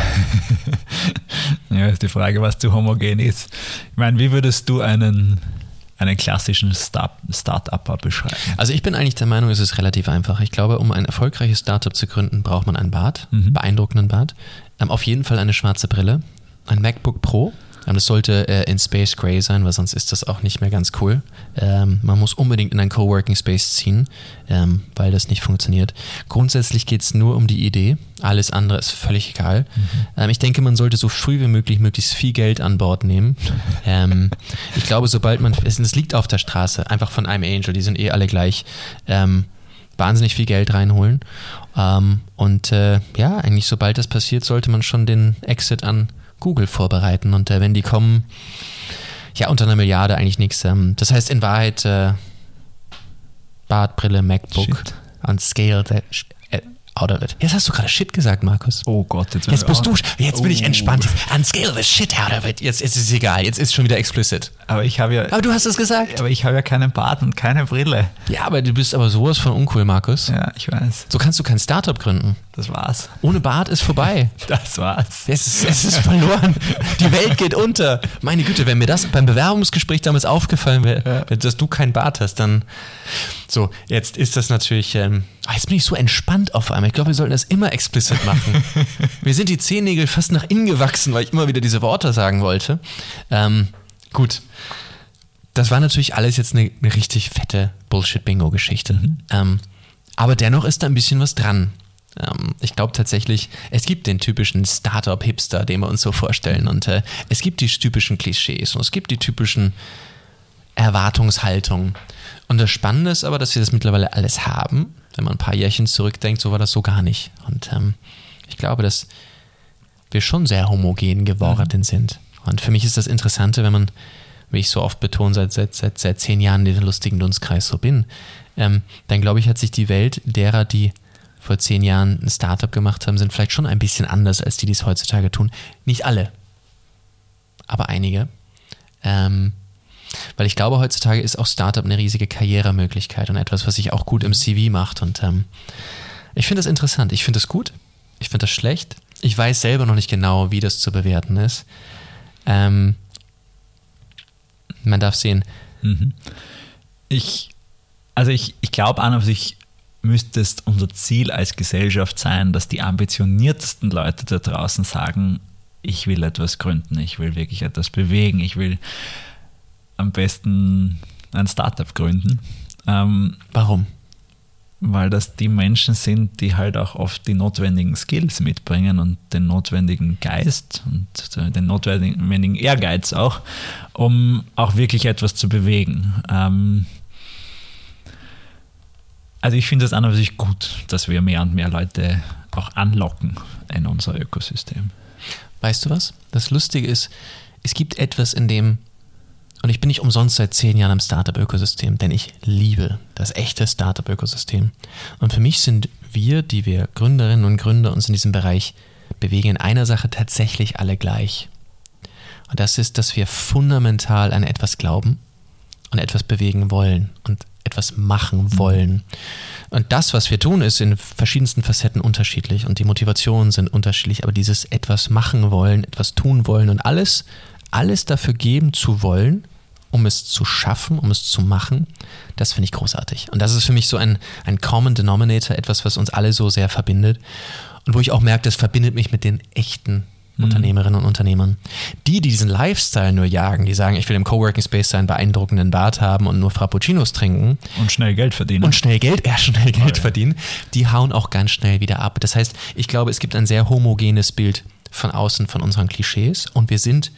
Ja, ist die Frage, was zu homogen ist. Ich meine, wie würdest du einen, einen klassischen Start- Start-Upper beschreiben? Also ich bin eigentlich der Meinung, es ist relativ einfach. Ich glaube, um ein erfolgreiches Startup zu gründen, braucht man einen Bart, mhm. beeindruckenden Bart. Ähm, auf jeden Fall eine schwarze Brille. Ein MacBook Pro, das sollte äh, in Space Gray sein, weil sonst ist das auch nicht mehr ganz cool. Ähm, man muss unbedingt in einen Coworking Space ziehen, ähm, weil das nicht funktioniert. Grundsätzlich geht es nur um die Idee, alles andere ist völlig egal. Mhm. Ähm, ich denke, man sollte so früh wie möglich möglichst viel Geld an Bord nehmen. ähm, ich glaube, sobald man, es, es liegt auf der Straße, einfach von einem Angel, die sind eh alle gleich, ähm, wahnsinnig viel Geld reinholen. Ähm, und äh, ja, eigentlich sobald das passiert, sollte man schon den Exit an Google vorbereiten und äh, wenn die kommen, ja, unter einer Milliarde eigentlich nichts. Ähm, das heißt in Wahrheit äh, Bart, Brille, MacBook, Shit. Unscaled, äh, out of it. Jetzt hast du gerade Shit gesagt, Markus. Oh Gott. Jetzt, jetzt bist du, jetzt oh. bin ich entspannt. Unscaled the shit out of it. Jetzt ist es egal, jetzt ist es schon wieder explicit. Aber ich habe ja... Aber du hast es gesagt. Aber ich habe ja keinen Bart und keine Brille. Ja, aber du bist aber sowas von uncool, Markus. Ja, ich weiß. So kannst du kein Startup gründen. Das war's. Ohne Bart ist vorbei. Das war's. Es ist, es ist verloren. Die Welt geht unter. Meine Güte, wenn mir das beim Bewerbungsgespräch damals aufgefallen wäre, ja. dass du keinen Bart hast, dann... So, jetzt ist das natürlich... Ähm, jetzt bin ich so entspannt auf einmal. Ich glaube, wir sollten das immer explicit machen. Mir sind die Zehennägel fast nach innen gewachsen, weil ich immer wieder diese Worte sagen wollte. Ähm, gut. Das war natürlich alles jetzt eine, eine richtig fette Bullshit-Bingo-Geschichte. Mhm. Ähm, aber dennoch ist da ein bisschen was dran. Ähm, ich glaube tatsächlich, es gibt den typischen Startup-Hipster, den wir uns so vorstellen. Und äh, es gibt die typischen Klischees und es gibt die typischen Erwartungshaltungen. Und das Spannende ist aber, dass wir das mittlerweile alles haben. Wenn man ein paar Jährchen zurückdenkt, so war das so gar nicht. Und ähm, ich glaube, dass wir schon sehr homogen geworden mhm. sind. Und für mich ist das Interessante, wenn man, wie ich so oft betone, seit, seit, seit, seit zehn Jahren in den lustigen Dunstkreis so bin, ähm, dann glaube ich, hat sich die Welt derer, die vor zehn Jahren ein Startup gemacht haben, sind vielleicht schon ein bisschen anders als die, die es heutzutage tun. Nicht alle, aber einige. Ähm, Weil ich glaube, heutzutage ist auch Startup eine riesige Karrieremöglichkeit und etwas, was sich auch gut im C V macht. Und ähm, ich finde das interessant. Ich finde das gut. Ich finde das schlecht. Ich weiß selber noch nicht genau, wie das zu bewerten ist. Ähm, man darf sehen. Mhm. Ich, also ich, ich glaube an und für sich müsste es unser Ziel als Gesellschaft sein, dass die ambitioniertesten Leute da draußen sagen, ich will etwas gründen, ich will wirklich etwas bewegen, ich will am besten ein Startup gründen. Ähm, Warum? Weil das die Menschen sind, die halt auch oft die notwendigen Skills mitbringen und den notwendigen Geist und den notwendigen Ehrgeiz auch, um auch wirklich etwas zu bewegen. Ähm, Also ich finde es an und für sich gut, dass wir mehr und mehr Leute auch anlocken in unser Ökosystem. Weißt du was? Das Lustige ist, es gibt etwas, in dem, und ich bin nicht umsonst seit zehn Jahren im Startup-Ökosystem, denn ich liebe das echte Startup-Ökosystem. Und für mich sind wir, die wir Gründerinnen und Gründer uns in diesem Bereich bewegen, in einer Sache tatsächlich alle gleich. Und das ist, dass wir fundamental an etwas glauben und etwas bewegen wollen und etwas machen wollen. Und das, was wir tun, ist in verschiedensten Facetten unterschiedlich und die Motivationen sind unterschiedlich, aber dieses etwas machen wollen, etwas tun wollen und alles, alles dafür geben zu wollen, um es zu schaffen, um es zu machen, das finde ich großartig. Und das ist für mich so ein, ein Common Denominator, etwas, was uns alle so sehr verbindet und wo ich auch merke, das verbindet mich mit den echten Unternehmerinnen und Unternehmern. Die, die diesen Lifestyle nur jagen, die sagen, ich will im Coworking Space einen beeindruckenden Bart haben und nur Frappuccinos trinken. Und schnell Geld verdienen. Und schnell Geld, ja, schnell Geld oh, ja. verdienen. Die hauen auch ganz schnell wieder ab. Das heißt, ich glaube, es gibt ein sehr homogenes Bild von außen von unseren Klischees und wir sind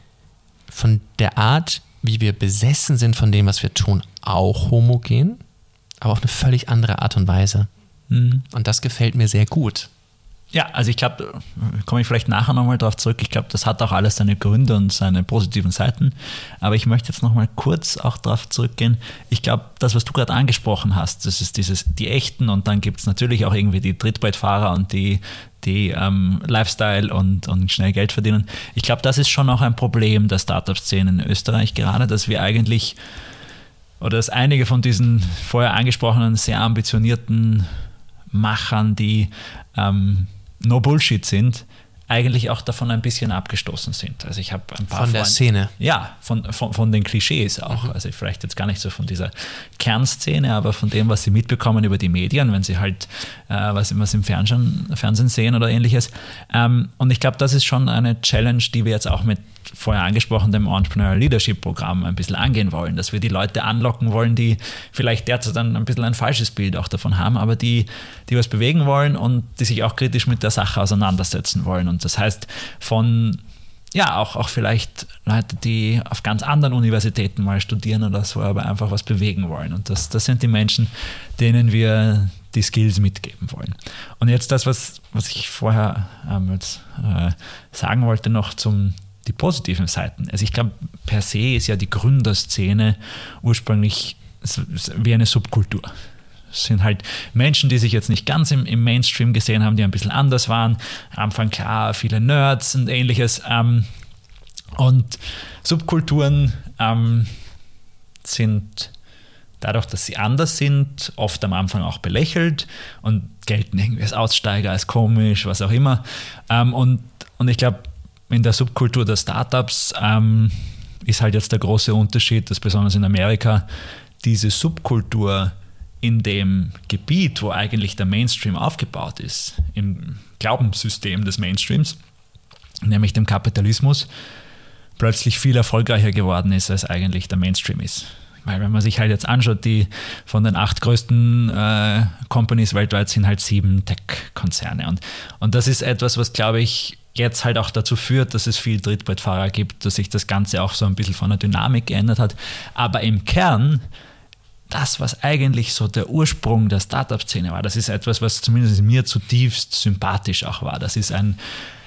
von der Art, wie wir besessen sind von dem, was wir tun, auch homogen, aber auf eine völlig andere Art und Weise. Mhm. Und das gefällt mir sehr gut. Ja, also ich glaube, komme ich vielleicht nachher nochmal drauf zurück, ich glaube, das hat auch alles seine Gründe und seine positiven Seiten, aber ich möchte jetzt nochmal kurz auch darauf zurückgehen. Ich glaube, das, was du gerade angesprochen hast, das ist dieses, die echten und dann gibt es natürlich auch irgendwie die Trittbrettfahrer und die, die ähm, Lifestyle und, und schnell Geld verdienen. Ich glaube, das ist schon auch ein Problem der Startup-Szene in Österreich gerade, dass wir eigentlich, oder dass einige von diesen vorher angesprochenen, sehr ambitionierten Machern, die ähm, no Bullshit sind, eigentlich auch davon ein bisschen abgestoßen sind. Also ich habe ein paar Von der Freunde, Szene? Ja, von, von, von den Klischees auch. Mhm. Also vielleicht jetzt gar nicht so von dieser Kernszene, aber von dem, was sie mitbekommen über die Medien, wenn sie halt äh, was, was im Fernsehen, Fernsehen sehen oder ähnliches. Ähm, und ich glaube, das ist schon eine Challenge, die wir jetzt auch mit vorher angesprochen dem Entrepreneur Leadership Programm ein bisschen angehen wollen, dass wir die Leute anlocken wollen, die vielleicht derzeit dann ein bisschen ein falsches Bild auch davon haben, aber die, die was bewegen wollen und die sich auch kritisch mit der Sache auseinandersetzen wollen. Und das heißt von, ja, auch, auch vielleicht Leute, die auf ganz anderen Universitäten mal studieren oder so, aber einfach was bewegen wollen. Und das, das sind die Menschen, denen wir die Skills mitgeben wollen. Und jetzt das, was, was ich vorher ähm, jetzt, äh, sagen wollte noch zum die positiven Seiten. Also ich glaube, per se ist ja die Gründerszene ursprünglich wie eine Subkultur. Es sind halt Menschen, die sich jetzt nicht ganz im, im Mainstream gesehen haben, die ein bisschen anders waren. Am Anfang klar, viele Nerds und ähnliches. Ähm, und Subkulturen ähm, sind dadurch, dass sie anders sind, oft am Anfang auch belächelt und gelten irgendwie als Aussteiger, als komisch, was auch immer. Ähm, und, und ich glaube, in der Subkultur der Startups ähm, ist halt jetzt der große Unterschied, dass besonders in Amerika diese Subkultur in dem Gebiet, wo eigentlich der Mainstream aufgebaut ist, im Glaubenssystem des Mainstreams, nämlich dem Kapitalismus, plötzlich viel erfolgreicher geworden ist, als eigentlich der Mainstream ist. Weil wenn man sich halt jetzt anschaut, die von den acht größten äh, Companies weltweit sind halt sieben Tech-Konzerne. Und, und das ist etwas, was, glaube ich, jetzt halt auch dazu führt, dass es viel Trittbrettfahrer gibt, dass sich das Ganze auch so ein bisschen von der Dynamik geändert hat. Aber im Kern, das, was eigentlich so der Ursprung der Startup-Szene war, das ist etwas, was zumindest mir zutiefst sympathisch auch war. Das ist ein,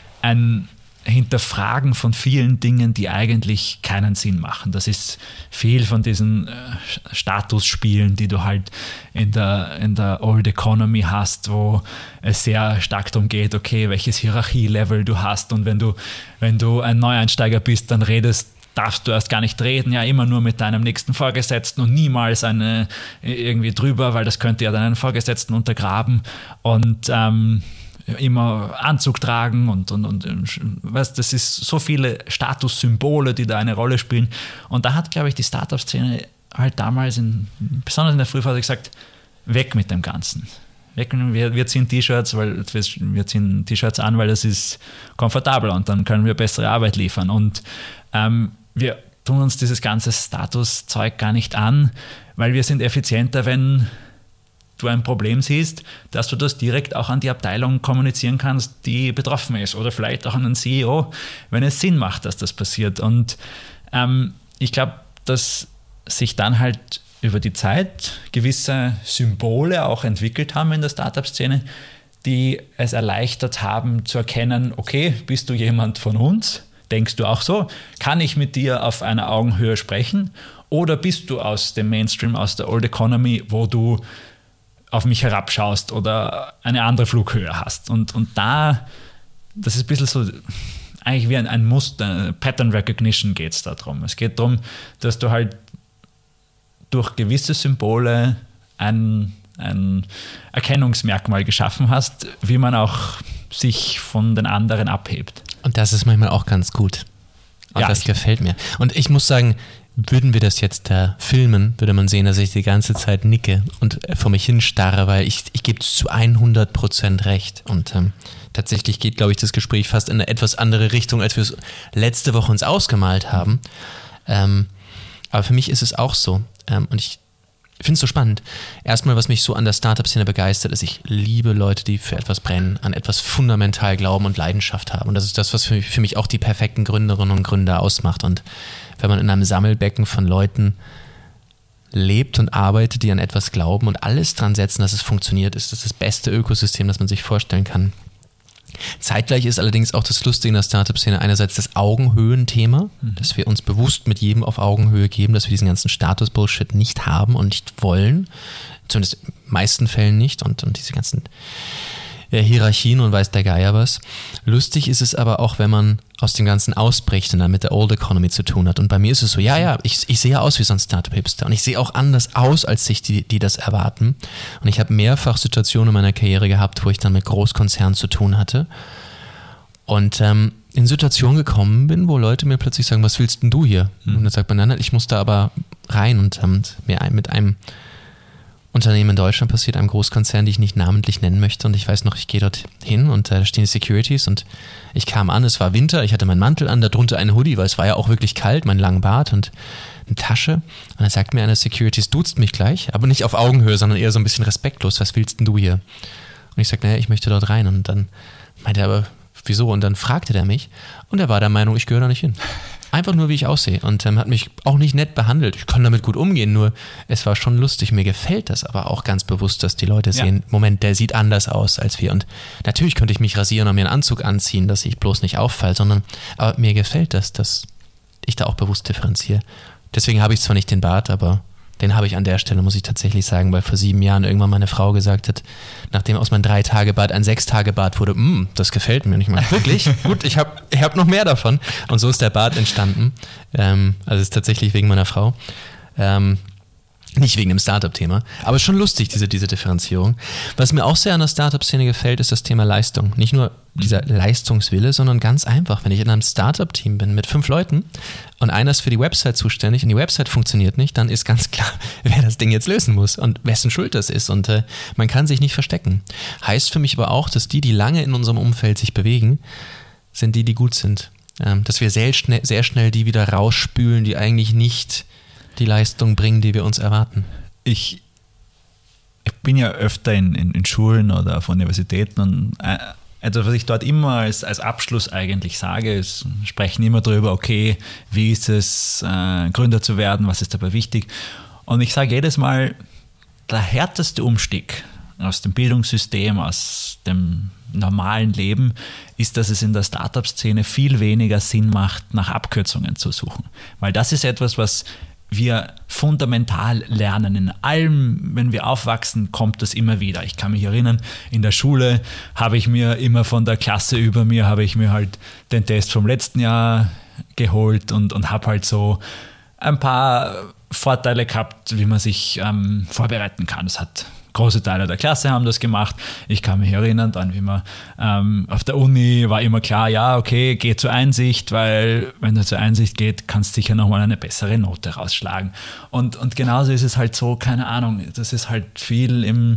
ein Hinterfragen von vielen Dingen, die eigentlich keinen Sinn machen. Das ist viel von diesen äh, Statusspielen, die du halt in der, in der Old Economy hast, wo es sehr stark darum geht, okay, welches Hierarchielevel du hast und wenn du, wenn du ein Neueinsteiger bist, dann redest darfst du erst gar nicht reden, ja immer nur mit deinem nächsten Vorgesetzten und niemals eine irgendwie drüber, weil das könnte ja deinen Vorgesetzten untergraben und ähm, immer Anzug tragen und, und, und weißt, das ist so viele Statussymbole, die da eine Rolle spielen. Und da hat, glaube ich, die Startup-Szene halt damals, in, besonders in der Frühphase gesagt, weg mit dem Ganzen. Weg, wir, wir ziehen T-Shirts, weil wir, wir ziehen T-Shirts an, weil das ist komfortabler und dann können wir bessere Arbeit liefern. Und ähm, wir tun uns dieses ganze Statuszeug gar nicht an, weil wir sind effizienter, wenn du ein Problem siehst, dass du das direkt auch an die Abteilung kommunizieren kannst, die betroffen ist oder vielleicht auch an den C E O, wenn es Sinn macht, dass das passiert. Und ähm, ich glaube, dass sich dann halt über die Zeit gewisse Symbole auch entwickelt haben in der Startup-Szene, die es erleichtert haben zu erkennen, okay, bist du jemand von uns? Denkst du auch so? Kann ich mit dir auf einer Augenhöhe sprechen? Oder bist du aus dem Mainstream, aus der Old Economy, wo du auf mich herabschaust oder eine andere Flughöhe hast? Und, und da, das ist ein bisschen so, eigentlich wie ein, ein Muster, Pattern Recognition geht es da drum. Es geht darum, dass du halt durch gewisse Symbole ein, ein Erkennungsmerkmal geschaffen hast, wie man auch sich von den anderen abhebt. Und das ist manchmal auch ganz gut. Und ja, das gefällt mir. Und ich muss sagen, würden wir das jetzt da filmen, würde man sehen, dass ich die ganze Zeit nicke und vor mich hinstarre, weil ich, ich gebe zu hundert Prozent recht. Und ähm, tatsächlich geht, glaube ich, das Gespräch fast in eine etwas andere Richtung, als wir es letzte Woche uns ausgemalt haben. Ähm, aber für mich ist es auch so. Ähm, und ich finde es so spannend. Erstmal, was mich so an der Startup-Szene begeistert, ist, ich liebe Leute, die für etwas brennen, an etwas fundamental glauben und Leidenschaft haben. Und das ist das, was für, für mich auch die perfekten Gründerinnen und Gründer ausmacht. Und wenn man in einem Sammelbecken von Leuten lebt und arbeitet, die an etwas glauben und alles dran setzen, dass es funktioniert, ist das das beste Ökosystem, das man sich vorstellen kann. Zeitgleich ist allerdings auch das Lustige in der Startup-Szene einerseits das Augenhöhen-Thema, mhm. dass wir uns bewusst mit jedem auf Augenhöhe geben, dass wir diesen ganzen Status-Bullshit nicht haben und nicht wollen, zumindest in den meisten Fällen nicht und, und diese ganzen äh, Hierarchien und weiß der Geier was. Lustig ist es aber auch, wenn man aus dem Ganzen ausbricht und dann mit der Old Economy zu tun hat. Und bei mir ist es so, ja, ja, ich, ich sehe aus wie so ein Startup-Hipster und ich sehe auch anders aus, als sich die, die das erwarten. Und ich habe mehrfach Situationen in meiner Karriere gehabt, wo ich dann mit Großkonzernen zu tun hatte und ähm, in Situationen gekommen bin, wo Leute mir plötzlich sagen, was willst denn du hier? Mhm. Und dann sagt man, nein, ich muss da aber rein und ähm, mir ein, mit einem Unternehmen in Deutschland passiert, einem Großkonzern, die ich nicht namentlich nennen möchte, und ich weiß noch, ich gehe dort hin und da stehen die Securities und ich kam an, es war Winter, ich hatte meinen Mantel an, darunter einen Hoodie, weil es war ja auch wirklich kalt, meinen langen Bart und eine Tasche, und dann sagt mir einer Securities, duzt mich gleich, aber nicht auf Augenhöhe, sondern eher so ein bisschen respektlos, was willst denn du hier? Und ich sage, naja, ich möchte dort rein, und dann meinte er aber, wieso? Und dann fragte der mich und er war der Meinung, ich gehöre da nicht hin. Einfach nur, wie ich aussehe, und ähm, hat mich auch nicht nett behandelt. Ich kann damit gut umgehen, nur es war schon lustig. Mir gefällt das aber auch ganz bewusst, dass die Leute sehen, ja. Moment, der sieht anders aus als wir. Und natürlich könnte ich mich rasieren und mir einen Anzug anziehen, dass ich bloß nicht auffalle, sondern aber mir gefällt das, dass ich da auch bewusst differenziere. Deswegen habe ich zwar nicht den Bart, aber den habe ich an der Stelle, muss ich tatsächlich sagen, weil vor sieben Jahren irgendwann meine Frau gesagt hat, nachdem aus meinem Drei-Tage-Bart ein Sechs-Tage-Bart wurde, mm, das gefällt mir. Und ich meine, wirklich? Gut, ich habe ich hab noch mehr davon. Und so ist der Bart entstanden. Ähm, also es ist tatsächlich wegen meiner Frau. Ähm, nicht wegen dem Startup-Thema. Aber schon lustig, diese, diese Differenzierung. Was mir auch sehr an der Startup-Szene gefällt, ist das Thema Leistung. Nicht nur dieser Leistungswille, sondern ganz einfach, wenn ich in einem Startup-Team bin mit fünf Leuten und einer ist für die Website zuständig und die Website funktioniert nicht, dann ist ganz klar, wer das Ding jetzt lösen muss und wessen Schuld das ist, und äh, man kann sich nicht verstecken. Heißt für mich aber auch, dass die, die lange in unserem Umfeld sich bewegen, sind die, die gut sind. Ähm, dass wir sehr schnell, sehr schnell die wieder rausspülen, die eigentlich nicht die Leistung bringen, die wir uns erwarten. Ich, ich bin ja öfter in, in, in Schulen oder auf Universitäten, und äh, also was ich dort immer als, als Abschluss eigentlich sage, ist, sprechen immer darüber, okay, wie ist es, äh, Gründer zu werden, was ist dabei wichtig? Und ich sage jedes Mal, der härteste Umstieg aus dem Bildungssystem, aus dem normalen Leben, ist, dass es in der Startup-Szene viel weniger Sinn macht, nach Abkürzungen zu suchen. Weil das ist etwas, was wir fundamental lernen. In allem, wenn wir aufwachsen, kommt das immer wieder. Ich kann mich erinnern, in der Schule habe ich mir immer von der Klasse über mir, habe ich mir halt den Test vom letzten Jahr geholt und, und habe halt so ein paar Vorteile gehabt, wie man sich ähm, vorbereiten kann. Das hat große Teile der Klasse haben das gemacht. Ich kann mich erinnern, dann wie man ähm, auf der Uni war immer klar, ja, okay, geh zur Einsicht, weil wenn du zur Einsicht geht, kannst du sicher nochmal eine bessere Note rausschlagen. Und, und genauso ist es halt so, keine Ahnung, das ist halt viel im,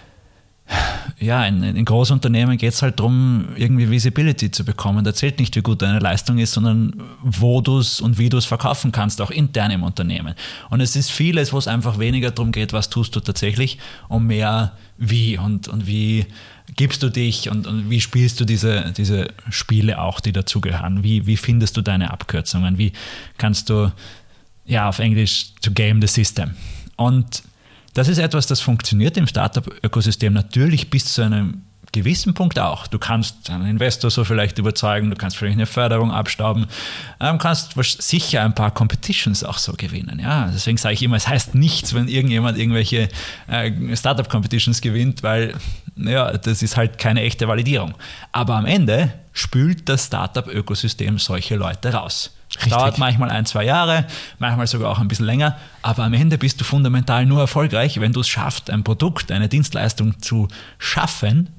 ja, in, in Großunternehmen geht es halt darum, irgendwie Visibility zu bekommen. Da zählt nicht, wie gut deine Leistung ist, sondern wo du es und wie du es verkaufen kannst, auch intern im Unternehmen. Und es ist vieles, wo es einfach weniger darum geht, was tust du tatsächlich, und mehr wie und, und wie gibst du dich und, und wie spielst du diese, diese Spiele auch, die dazugehören. Wie, wie findest du deine Abkürzungen? Wie kannst du, ja, auf Englisch, to game the system. Und das ist etwas, das funktioniert im Startup-Ökosystem natürlich bis zu einem gewissen Punkt auch. Du kannst einen Investor so vielleicht überzeugen, du kannst vielleicht eine Förderung abstauben, ähm, kannst sicher ein paar Competitions auch so gewinnen. Ja? Deswegen sage ich immer, es heißt nichts, wenn irgendjemand irgendwelche äh, Startup-Competitions gewinnt, weil ja, das ist halt keine echte Validierung. Aber am Ende spült das Startup-Ökosystem solche Leute raus. Richtig. Dauert manchmal ein, zwei Jahre, manchmal sogar auch ein bisschen länger, aber am Ende bist du fundamental nur erfolgreich, wenn du es schaffst, ein Produkt, eine Dienstleistung zu schaffen,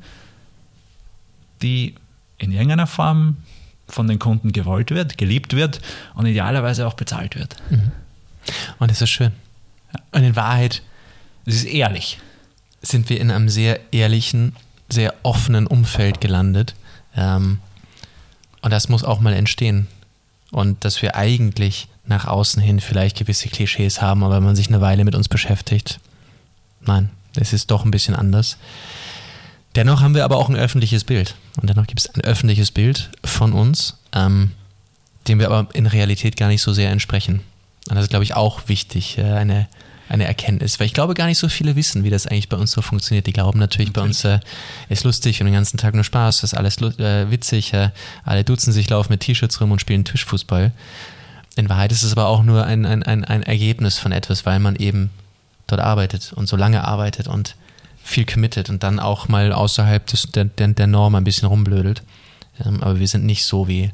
die in irgendeiner Form von den Kunden gewollt wird, geliebt wird und idealerweise auch bezahlt wird. Mhm. Und das ist schön. Und in Wahrheit, es ist ehrlich. Sind wir in einem sehr ehrlichen, sehr offenen Umfeld gelandet. Ähm, und das muss auch mal entstehen. Und dass wir eigentlich nach außen hin vielleicht gewisse Klischees haben, aber wenn man sich eine Weile mit uns beschäftigt, nein, es ist doch ein bisschen anders. Dennoch haben wir aber auch ein öffentliches Bild. Und dennoch gibt es ein öffentliches Bild von uns, ähm, dem wir aber in Realität gar nicht so sehr entsprechen. Und das ist, glaube ich, auch wichtig, äh, eine, eine Erkenntnis. Weil ich glaube, gar nicht so viele wissen, wie das eigentlich bei uns so funktioniert. Die glauben natürlich, natürlich. bei uns äh, ist lustig und den ganzen Tag nur Spaß, ist alles äh, witzig, äh, alle duzen sich, laufen mit T-Shirts rum und spielen Tischfußball. In Wahrheit ist es aber auch nur ein, ein, ein, ein Ergebnis von etwas, weil man eben dort arbeitet und so lange arbeitet und viel committed und dann auch mal außerhalb des, der, der, der Norm ein bisschen rumblödelt. Ähm, aber wir sind nicht so, wie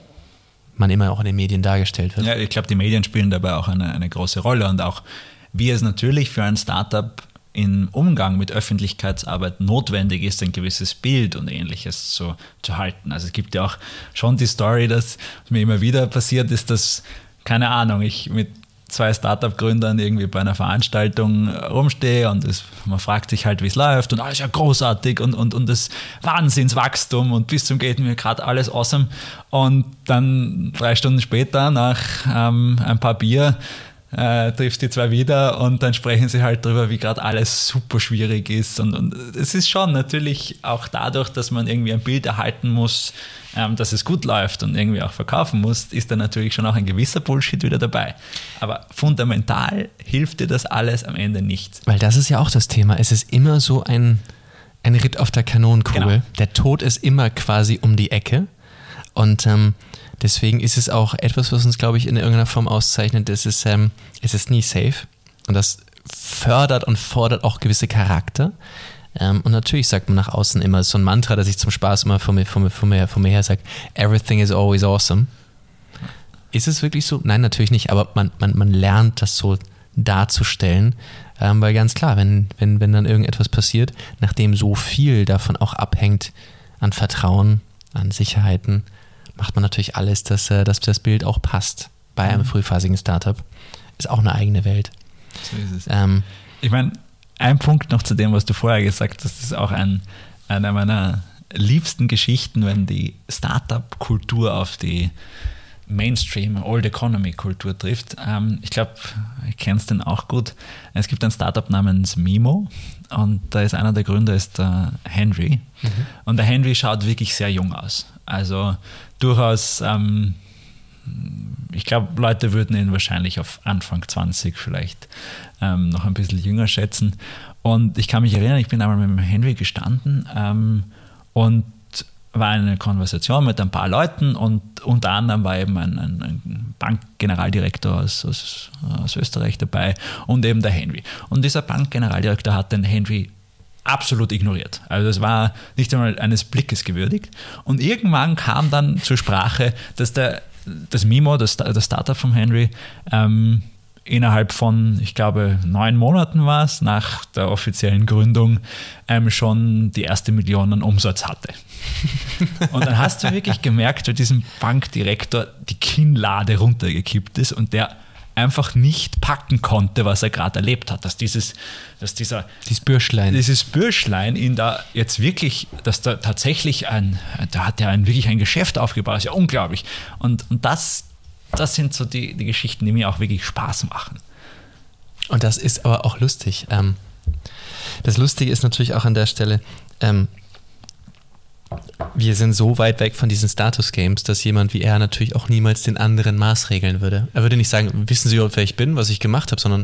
man immer auch in den Medien dargestellt wird. Ja, ich glaube, die Medien spielen dabei auch eine, eine große Rolle und auch wie es natürlich für ein Startup im Umgang mit Öffentlichkeitsarbeit notwendig ist, ein gewisses Bild und Ähnliches zu, zu halten. Also es gibt ja auch schon die Story, dass mir immer wieder passiert ist, dass, keine Ahnung, ich mit zwei Startup-Gründern irgendwie bei einer Veranstaltung rumstehe und es, man fragt sich halt, wie es läuft und alles ja großartig und, und, und das Wahnsinnswachstum und bis zum geht mir gerade alles awesome. Und dann drei Stunden später nach ähm, ein paar Bier äh, triffst die zwei wieder und dann sprechen sie halt darüber, wie gerade alles super schwierig ist. Und, und es ist schon natürlich auch dadurch, dass man irgendwie ein Bild erhalten muss, ähm, dass es gut läuft und irgendwie auch verkaufen muss, ist da natürlich schon auch ein gewisser Bullshit wieder dabei. Aber fundamental hilft dir das alles am Ende nichts. Weil das ist ja auch das Thema. Es ist immer so ein, ein Ritt auf der Kanonenkugel. Genau. Der Tod ist immer quasi um die Ecke. Und ähm, deswegen ist es auch etwas, was uns, glaube ich, in irgendeiner Form auszeichnet. Es ist, ähm, es ist nie safe. Und das fördert und fordert auch gewisse Charakter. Ähm, und natürlich sagt man nach außen immer so ein Mantra, das ich zum Spaß immer von mir, von mir, von mir, von mir her sage, everything is always awesome. Ist es wirklich so? Nein, natürlich nicht. Aber man, man, man lernt das so darzustellen. Ähm, weil ganz klar, wenn, wenn, wenn dann irgendetwas passiert, nachdem so viel davon auch abhängt an Vertrauen, an Sicherheiten, macht man natürlich alles, dass, dass das Bild auch passt bei einem mhm. frühphasigen Startup. Ist auch eine eigene Welt. So ist es. Ähm, ich meine, ein Punkt noch zu dem, was du vorher gesagt hast, das ist auch ein, eine meiner liebsten Geschichten, wenn die Startup-Kultur auf die Mainstream, Old Economy-Kultur trifft. Ähm, ich glaube, ich kenne es denn auch gut. Es gibt ein Startup namens Mimo und da ist einer der Gründer ist der Henry. Mhm. Und der Henry schaut wirklich sehr jung aus. Also durchaus, ähm, ich glaube, Leute würden ihn wahrscheinlich auf Anfang zwanzig vielleicht ähm, noch ein bisschen jünger schätzen. Und ich kann mich erinnern, ich bin einmal mit dem Henry gestanden ähm, und war eine Konversation mit ein paar Leuten und unter anderem war eben ein, ein, ein Bankgeneraldirektor aus, aus, aus Österreich dabei und eben der Henry. Und dieser Bankgeneraldirektor hat den Henry absolut ignoriert. Also das war nicht einmal eines Blickes gewürdigt. Und irgendwann kam dann zur Sprache, dass der, das Mimo, das, das Startup von Henry, ähm, innerhalb von, ich glaube, neun Monaten war es, nach der offiziellen Gründung, ähm, schon die erste Million an Umsatz hatte. Und dann hast du wirklich gemerkt, wie diesem Bankdirektor die Kinnlade runtergekippt ist und der einfach nicht packen konnte, was er gerade erlebt hat. Dass dieses, dass dieser dieses Bürschlein. dieses Bürschlein ihn da jetzt wirklich, dass da tatsächlich ein, da hat er ein, wirklich ein Geschäft aufgebaut, das ist ja unglaublich. Und, und das Das sind so die, die Geschichten, die mir auch wirklich Spaß machen. Und das ist aber auch lustig. Ähm, das Lustige ist natürlich auch an der Stelle, ähm, wir sind so weit weg von diesen Status-Games, dass jemand wie er natürlich auch niemals den anderen maßregeln würde. Er würde nicht sagen, wissen Sie überhaupt, wer ich bin, was ich gemacht habe, sondern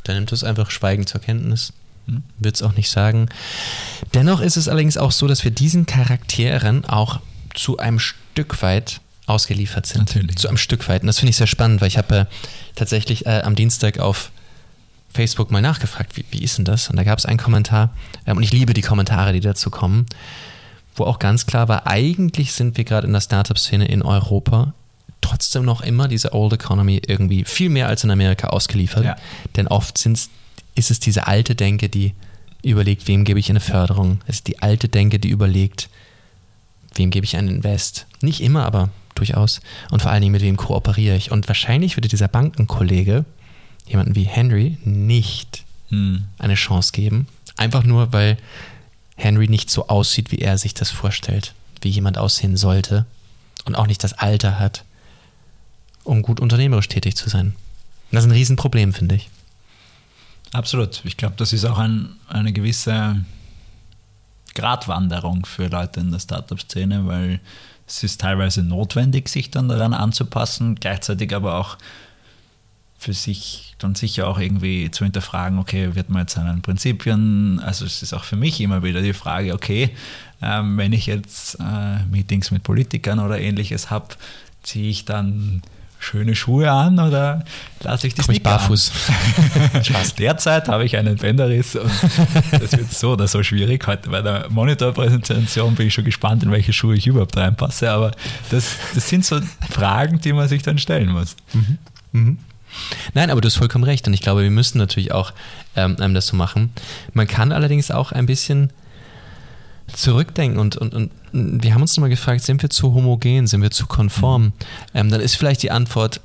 Der nimmt das einfach schweigend zur Kenntnis. Wird es auch nicht sagen. Dennoch ist es allerdings auch so, dass wir diesen Charakteren auch zu einem Stück weit ausgeliefert sind. Natürlich. Zu einem Stück weit. Und das finde ich sehr spannend, weil ich habe äh, tatsächlich äh, am Dienstag auf Facebook mal nachgefragt, wie, wie ist denn das? Und da gab es einen Kommentar, ähm, und ich liebe die Kommentare, die dazu kommen, wo auch ganz klar war, eigentlich sind wir gerade in der Startup-Szene in Europa trotzdem noch immer diese Old Economy irgendwie viel mehr als in Amerika ausgeliefert. Ja. Denn oft sind's, ist es diese alte Denke, die überlegt, wem gebe ich eine Förderung. Es ist die alte Denke, die überlegt, wem gebe ich einen Invest. Nicht immer, aber durchaus. Und vor allen Dingen, mit wem kooperiere ich. Und wahrscheinlich würde dieser Bankenkollege jemanden wie Henry nicht hm. eine Chance geben. Einfach nur, weil Henry nicht so aussieht, wie er sich das vorstellt, wie jemand aussehen sollte. Und auch nicht das Alter hat, um gut unternehmerisch tätig zu sein. Das ist ein Riesenproblem, finde ich. Absolut. Ich glaube, das ist auch ein, eine gewisse Gratwanderung für Leute in der Startup-Szene, weil es ist teilweise notwendig, sich dann daran anzupassen, gleichzeitig aber auch für sich dann sicher auch irgendwie zu hinterfragen, okay, wird man jetzt seinen Prinzipien, also es ist auch für mich immer wieder die Frage, okay, ähm, wenn ich jetzt äh, Meetings mit Politikern oder ähnliches habe, ziehe ich dann schöne Schuhe an oder lasse ich die Komm Sneaker ich barfuß? an? Spaß. Derzeit habe ich einen Bänderriss und das wird so oder so schwierig. Heute bei der Monitorpräsentation bin ich schon gespannt, in welche Schuhe ich überhaupt reinpasse, aber das, das sind so Fragen, die man sich dann stellen muss. Mhm. Mhm. Nein, aber du hast vollkommen recht und ich glaube, wir müssen natürlich auch ähm, das so machen. Man kann allerdings auch ein bisschen zurückdenken und, und, und wir haben uns nochmal gefragt, sind wir zu homogen, sind wir zu konform? Mhm. Ähm, dann ist vielleicht die Antwort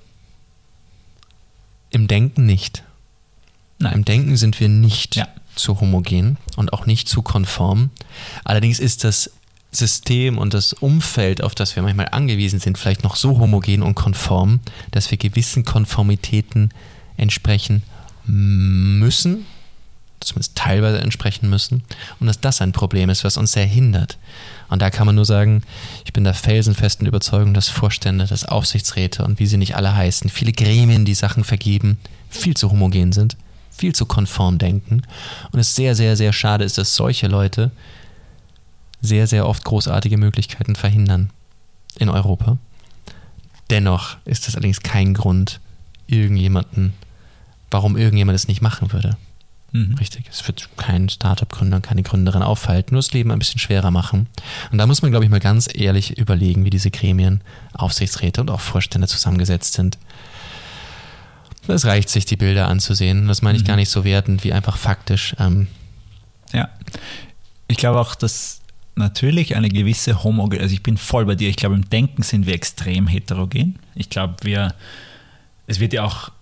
im Denken nicht. Nein. Im Denken sind wir nicht ja. zu homogen und auch nicht zu konform. Allerdings ist das System und das Umfeld, auf das wir manchmal angewiesen sind, vielleicht noch so homogen und konform, dass wir gewissen Konformitäten entsprechen müssen, zumindest teilweise entsprechen müssen, und dass das ein Problem ist, was uns sehr hindert. Und da kann man nur sagen, ich bin der felsenfesten Überzeugung, dass Vorstände, dass Aufsichtsräte und wie sie nicht alle heißen, viele Gremien, die Sachen vergeben, viel zu homogen sind, viel zu konform denken und es sehr, sehr, sehr schade ist, dass solche Leute sehr, sehr oft großartige Möglichkeiten verhindern in Europa. Dennoch ist das allerdings kein Grund, irgendjemanden, warum irgendjemand es nicht machen würde. Mhm. Richtig, es wird kein Startup-Gründer und keine Gründerin aufhalten, nur das Leben ein bisschen schwerer machen. Und da muss man, glaube ich, mal ganz ehrlich überlegen, wie diese Gremien, Aufsichtsräte und auch Vorstände zusammengesetzt sind. Es reicht sich, die Bilder anzusehen. Das meine ich mhm. gar nicht so wertend, wie einfach faktisch. Ähm ja, ich glaube auch, dass natürlich eine gewisse Homogen, also ich bin voll bei dir, ich glaube, im Denken sind wir extrem heterogen. Ich glaube, wir, es wird ja auch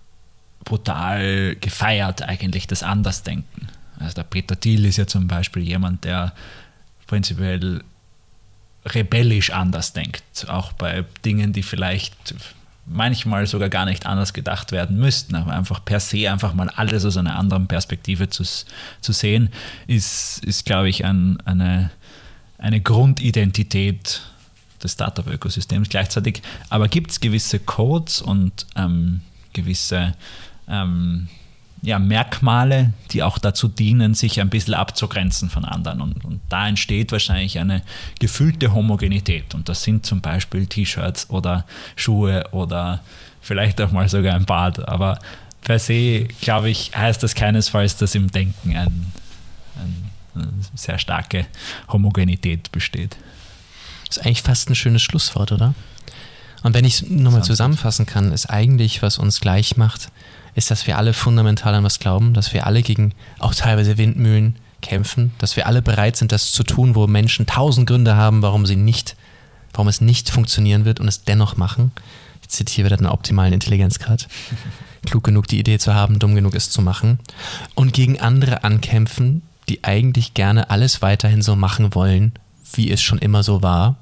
brutal gefeiert eigentlich, das Andersdenken. Also der Peter Thiel ist ja zum Beispiel jemand, der prinzipiell rebellisch anders denkt, auch bei Dingen, die vielleicht manchmal sogar gar nicht anders gedacht werden müssten, aber einfach per se einfach mal alles aus einer anderen Perspektive zu, zu sehen, ist, ist glaube ich, ein, eine, eine Grundidentität des Startup-Ökosystems gleichzeitig. Aber gibt es gewisse Codes und ähm, gewisse ähm, ja, Merkmale, die auch dazu dienen, sich ein bisschen abzugrenzen von anderen. Und, und da entsteht wahrscheinlich eine gefühlte Homogenität. Und das sind zum Beispiel T-Shirts oder Schuhe oder vielleicht auch mal sogar ein Bart. Aber per se, glaube ich, heißt das keinesfalls, dass im Denken ein, ein, eine sehr starke Homogenität besteht. Das ist eigentlich fast ein schönes Schlusswort, oder? Und wenn ich es nochmal zusammenfassen kann, ist eigentlich, was uns gleich macht, ist, dass wir alle fundamental an was glauben, dass wir alle gegen auch teilweise Windmühlen kämpfen, dass wir alle bereit sind, das zu tun, wo Menschen tausend Gründe haben, warum sie nicht, warum es nicht funktionieren wird und es dennoch machen. Ich zitiere wieder den optimalen Intelligenzgrad. Klug genug, die Idee zu haben, dumm genug, es zu machen. Und gegen andere ankämpfen, die eigentlich gerne alles weiterhin so machen wollen, wie es schon immer so war.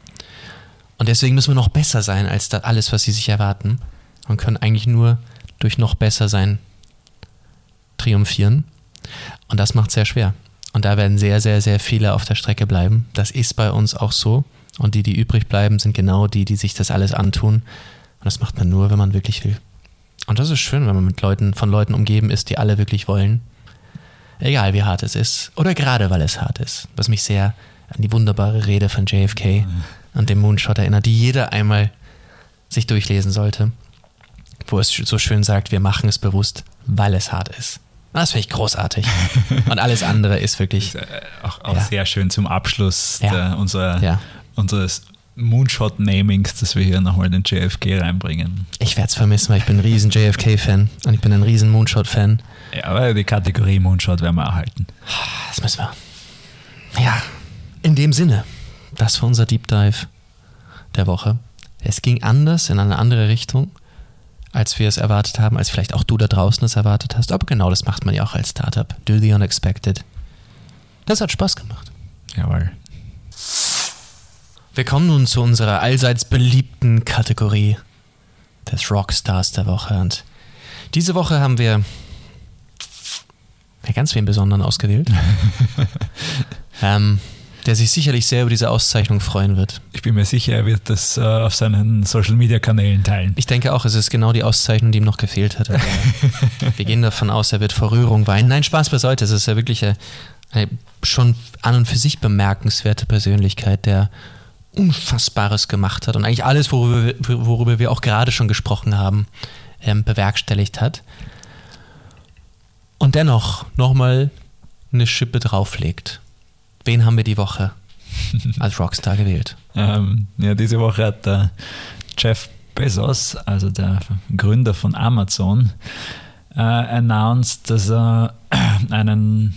Und deswegen müssen wir noch besser sein als das alles, was sie sich erwarten. Und können eigentlich nur durch noch besser sein triumphieren. Und das macht es sehr schwer. Und da werden sehr, sehr, sehr viele auf der Strecke bleiben. Das ist bei uns auch so. Und die, die übrig bleiben, sind genau die, die sich das alles antun. Und das macht man nur, wenn man wirklich will. Und das ist schön, wenn man mit Leuten, von Leuten umgeben ist, die alle wirklich wollen. Egal wie hart es ist. Oder gerade weil es hart ist. Was mich sehr an die wunderbare Rede von J F K mhm. und dem Moonshot erinnert, die jeder einmal sich durchlesen sollte. Wo es so schön sagt, wir machen es bewusst, weil es hart ist. Das finde ich großartig. Und alles andere ist wirklich... Das ist auch, auch ja. sehr schön zum Abschluss ja. der, unserer, ja. unseres Moonshot-Namings, dass wir hier nochmal den J F K reinbringen. Ich werde es vermissen, weil ich bin ein riesen J F K-Fan und ich bin ein riesen Moonshot-Fan. Ja, aber die Kategorie Moonshot werden wir erhalten. Das müssen wir. Ja, in dem Sinne, das war unser Deep Dive der Woche. Es ging anders, in eine andere Richtung, als wir es erwartet haben, als vielleicht auch du da draußen es erwartet hast. Aber genau das macht man ja auch als Startup. Do the unexpected. Das hat Spaß gemacht. Jawohl. Wir kommen nun zu unserer allseits beliebten Kategorie des Rockstars der Woche. Und diese Woche haben wir ja, ganz wen Besonderen ausgewählt, ähm, der sich sicherlich sehr über diese Auszeichnung freuen wird. Ich bin mir sicher, er wird das äh, auf seinen Social-Media-Kanälen teilen. Ich denke auch, es ist genau die Auszeichnung, die ihm noch gefehlt hat. Wir gehen davon aus, er wird vor Rührung weinen. Nein, Spaß beiseite. Es ist ja wirklich eine, eine schon an und für sich bemerkenswerte Persönlichkeit, der Unfassbares gemacht hat und eigentlich alles, worüber wir, worüber wir auch gerade schon gesprochen haben, ähm, bewerkstelligt hat. Und dennoch nochmal eine Schippe drauflegt. Wen haben wir die Woche als Rockstar gewählt? Ähm, ja, diese Woche hat der Jeff Bezos, also der Gründer von Amazon, äh, announced, dass er einen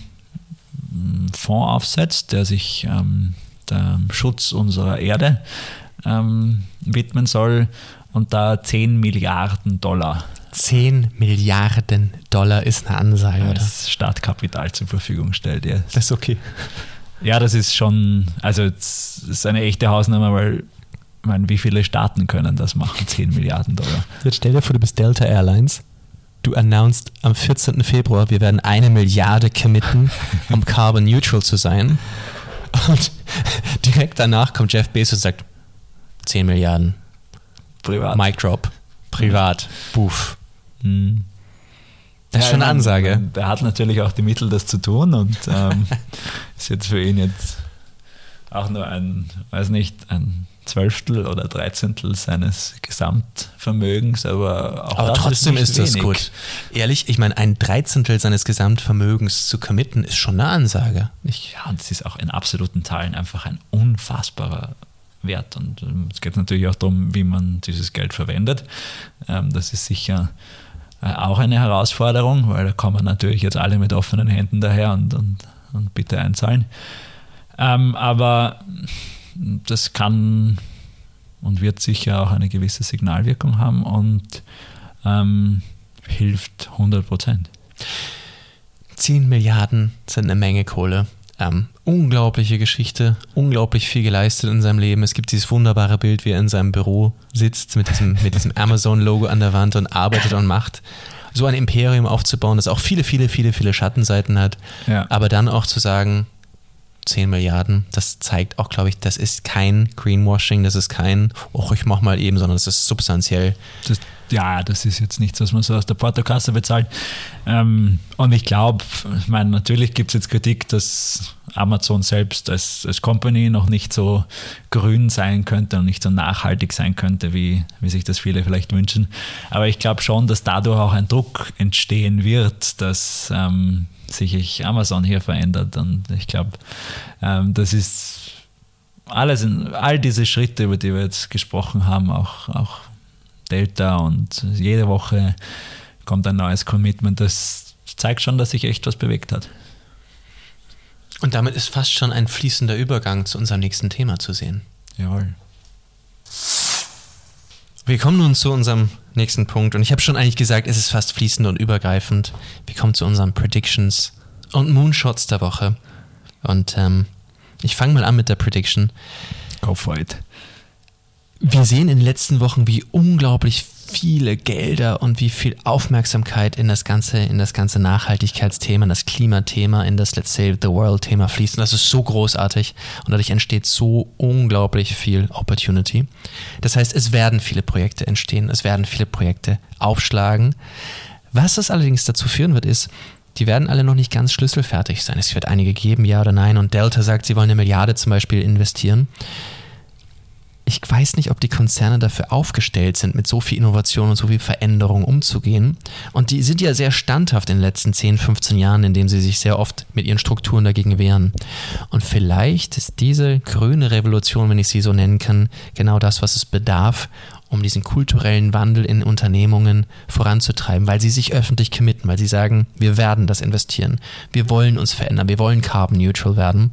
Fonds aufsetzt, der sich ähm, dem Schutz unserer Erde ähm, widmen soll und da zehn Milliarden Dollar. zehn Milliarden Dollar ist eine Ansage, als oder? Startkapital zur Verfügung stellt. Ja. Das ist okay. Ja, das ist schon, also es ist eine echte Hausnummer, weil, ich meine, wie viele Staaten können das machen? zehn Milliarden Dollar. Jetzt stell dir vor, du bist Delta Airlines. Du announced am vierzehnten Februar, wir werden eine Milliarde committen, um carbon neutral zu sein. Und direkt danach kommt Jeff Bezos und sagt, zehn Milliarden. Privat. Mic drop. Privat. Buff. Hm. Das ist Ja, schon eine Ansage. Meine, der hat natürlich auch die Mittel, das zu tun und ähm, ist jetzt für ihn jetzt auch nur ein, weiß nicht, ein Zwölftel oder Dreizehntel seines Gesamtvermögens, aber auch aber das trotzdem ist, ist das wenig. gut. Ehrlich, ich meine, ein Dreizehntel seines Gesamtvermögens zu committen, ist schon eine Ansage. Ich, Ja, und es ist auch in absoluten Zahlen einfach ein unfassbarer Wert. Und ähm, es geht natürlich auch darum, wie man dieses Geld verwendet. Ähm, das ist sicher äh, auch eine Herausforderung, weil da kommen natürlich jetzt alle mit offenen Händen daher und, und, und bitte einzahlen. Ähm, aber das kann und wird sicher auch eine gewisse Signalwirkung haben und ähm, hilft hundert Prozent. zehn Milliarden sind eine Menge Kohle. Ähm, unglaubliche Geschichte, unglaublich viel geleistet in seinem Leben. Es gibt dieses wunderbare Bild, wie er in seinem Büro sitzt mit diesem, mit diesem Amazon-Logo an der Wand und arbeitet und macht. So ein Imperium aufzubauen, das auch viele, viele, viele, viele Schattenseiten hat. Ja. Aber dann auch zu sagen, zehn Milliarden, das zeigt auch, glaube ich, das ist kein Greenwashing, das ist kein, oh, ich mach mal eben, sondern das ist substanziell. Das, ja, das ist jetzt nichts, was man so aus der Portokasse bezahlt. Ähm, und ich glaube, ich meine, natürlich gibt es jetzt Kritik, dass Amazon selbst als, als Company noch nicht so grün sein könnte und nicht so nachhaltig sein könnte, wie, wie sich das viele vielleicht wünschen. Aber ich glaube schon, dass dadurch auch ein Druck entstehen wird, dass ähm, sich Amazon hier verändert. Und ich glaube, ähm, das ist alles, in, all diese Schritte, über die wir jetzt gesprochen haben, auch, auch Delta und jede Woche kommt ein neues Commitment. Das zeigt schon, dass sich echt was bewegt hat. Und damit ist fast schon ein fließender Übergang zu unserem nächsten Thema zu sehen. Jawohl. Wir kommen nun zu unserem nächsten Punkt und ich habe schon eigentlich gesagt, es ist fast fließend und übergreifend. Wir kommen zu unseren Predictions und Moonshots der Woche. Und ähm, ich fange mal an mit der Prediction. Go for it. Wir sehen in den letzten Wochen, wie unglaublich viele Gelder und wie viel Aufmerksamkeit in das ganze, in das ganze Nachhaltigkeitsthema, in das Klimathema, in das Let's Save the World-Thema fließt. Und das ist so großartig und dadurch entsteht so unglaublich viel Opportunity. Das heißt, es werden viele Projekte entstehen, es werden viele Projekte aufschlagen. Was es allerdings dazu führen wird, ist, die werden alle noch nicht ganz schlüsselfertig sein. Es wird einige geben, ja oder nein. Und Delta sagt, sie wollen eine Milliarde zum Beispiel investieren. Ich weiß nicht, ob die Konzerne dafür aufgestellt sind, mit so viel Innovation und so viel Veränderung umzugehen. Und die sind ja sehr standhaft in den letzten zehn, fünfzehn Jahren, indem sie sich sehr oft mit ihren Strukturen dagegen wehren. Und vielleicht ist diese grüne Revolution, wenn ich sie so nennen kann, genau das, was es bedarf, um diesen kulturellen Wandel in Unternehmungen voranzutreiben, weil sie sich öffentlich committen, weil sie sagen, wir werden das investieren, wir wollen uns verändern, wir wollen carbon neutral werden.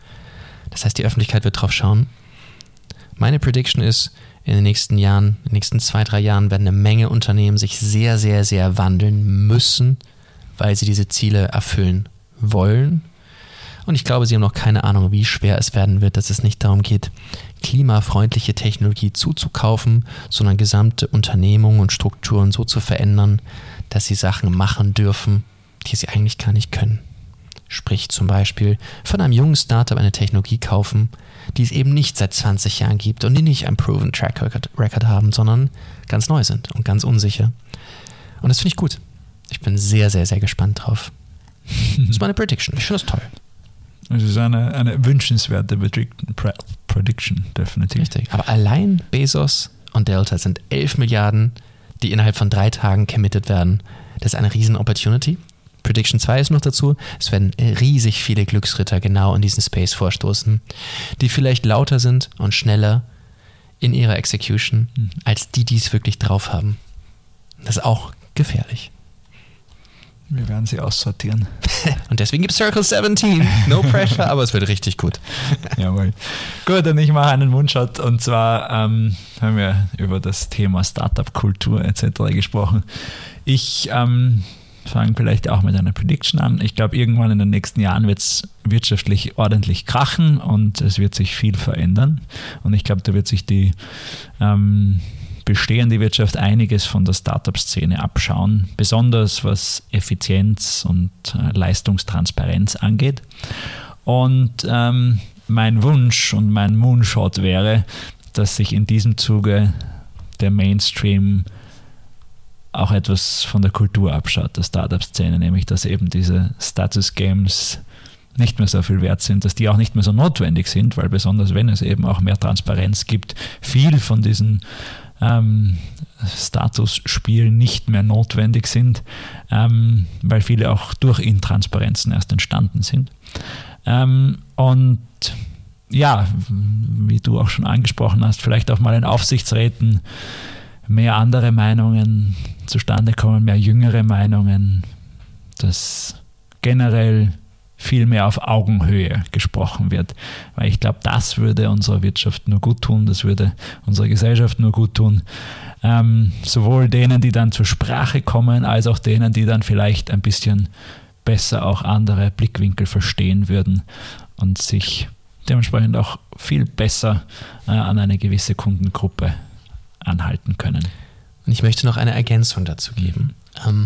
Das heißt, die Öffentlichkeit wird drauf schauen. Meine Prediction ist, in den nächsten Jahren, in den nächsten zwei, drei Jahren werden eine Menge Unternehmen sich sehr, sehr, sehr wandeln müssen, weil sie diese Ziele erfüllen wollen. Und ich glaube, sie haben noch keine Ahnung, wie schwer es werden wird, dass es nicht darum geht, klimafreundliche Technologie zuzukaufen, sondern gesamte Unternehmungen und Strukturen so zu verändern, dass sie Sachen machen dürfen, die sie eigentlich gar nicht können. Sprich zum Beispiel von einem jungen Startup eine Technologie kaufen, die es eben nicht seit zwanzig Jahren gibt und die nicht einen proven Track Record haben, sondern ganz neu sind und ganz unsicher. Und das finde ich gut. Ich bin sehr, sehr, sehr gespannt drauf. Das ist meine Prediction. Ich finde das toll. Das ist eine, eine wünschenswerte Prediction, definitiv. Richtig. Aber allein Bezos und Delta sind elf Milliarden, die innerhalb von drei Tagen committed werden. Das ist eine riesen Opportunity. Prediction zwei ist noch dazu, es werden riesig viele Glücksritter genau in diesen Space vorstoßen, die vielleicht lauter sind und schneller in ihrer Execution, mhm. als die, die es wirklich drauf haben. Das ist auch gefährlich. Wir werden sie aussortieren. Und deswegen gibt es Circle siebzehn. No pressure, aber es wird richtig gut. Jawohl. Gut, und ich mache einen Mundshot. Und zwar ähm, haben wir über das Thema Startup-Kultur et cetera gesprochen. Ich ähm, fange vielleicht auch mit einer Prediction an. Ich glaube, irgendwann in den nächsten Jahren wird es wirtschaftlich ordentlich krachen und es wird sich viel verändern. Und ich glaube, da wird sich die ähm, bestehende Wirtschaft einiges von der Startup-Szene abschauen, besonders was Effizienz und äh, Leistungstransparenz angeht. Und ähm, mein Wunsch und mein Moonshot wäre, dass sich in diesem Zuge der Mainstream auch etwas von der Kultur abschaut, der Startup-Szene, nämlich dass eben diese Status-Games nicht mehr so viel wert sind, dass die auch nicht mehr so notwendig sind, weil besonders wenn es eben auch mehr Transparenz gibt, viel von diesen ähm, Statusspielen nicht mehr notwendig sind, ähm, weil viele auch durch Intransparenzen erst entstanden sind. Ähm, und ja, wie du auch schon angesprochen hast, vielleicht auch mal in Aufsichtsräten mehr andere Meinungen zustande kommen, mehr jüngere Meinungen, dass generell viel mehr auf Augenhöhe gesprochen wird. Weil ich glaube, das würde unserer Wirtschaft nur gut tun, das würde unserer Gesellschaft nur gut tun. Ähm, sowohl denen, die dann zur Sprache kommen, als auch denen, die dann vielleicht ein bisschen besser auch andere Blickwinkel verstehen würden und sich dementsprechend auch viel besser äh, an eine gewisse Kundengruppe anhalten können. Und ich möchte noch eine Ergänzung dazu geben. Mhm. Ähm,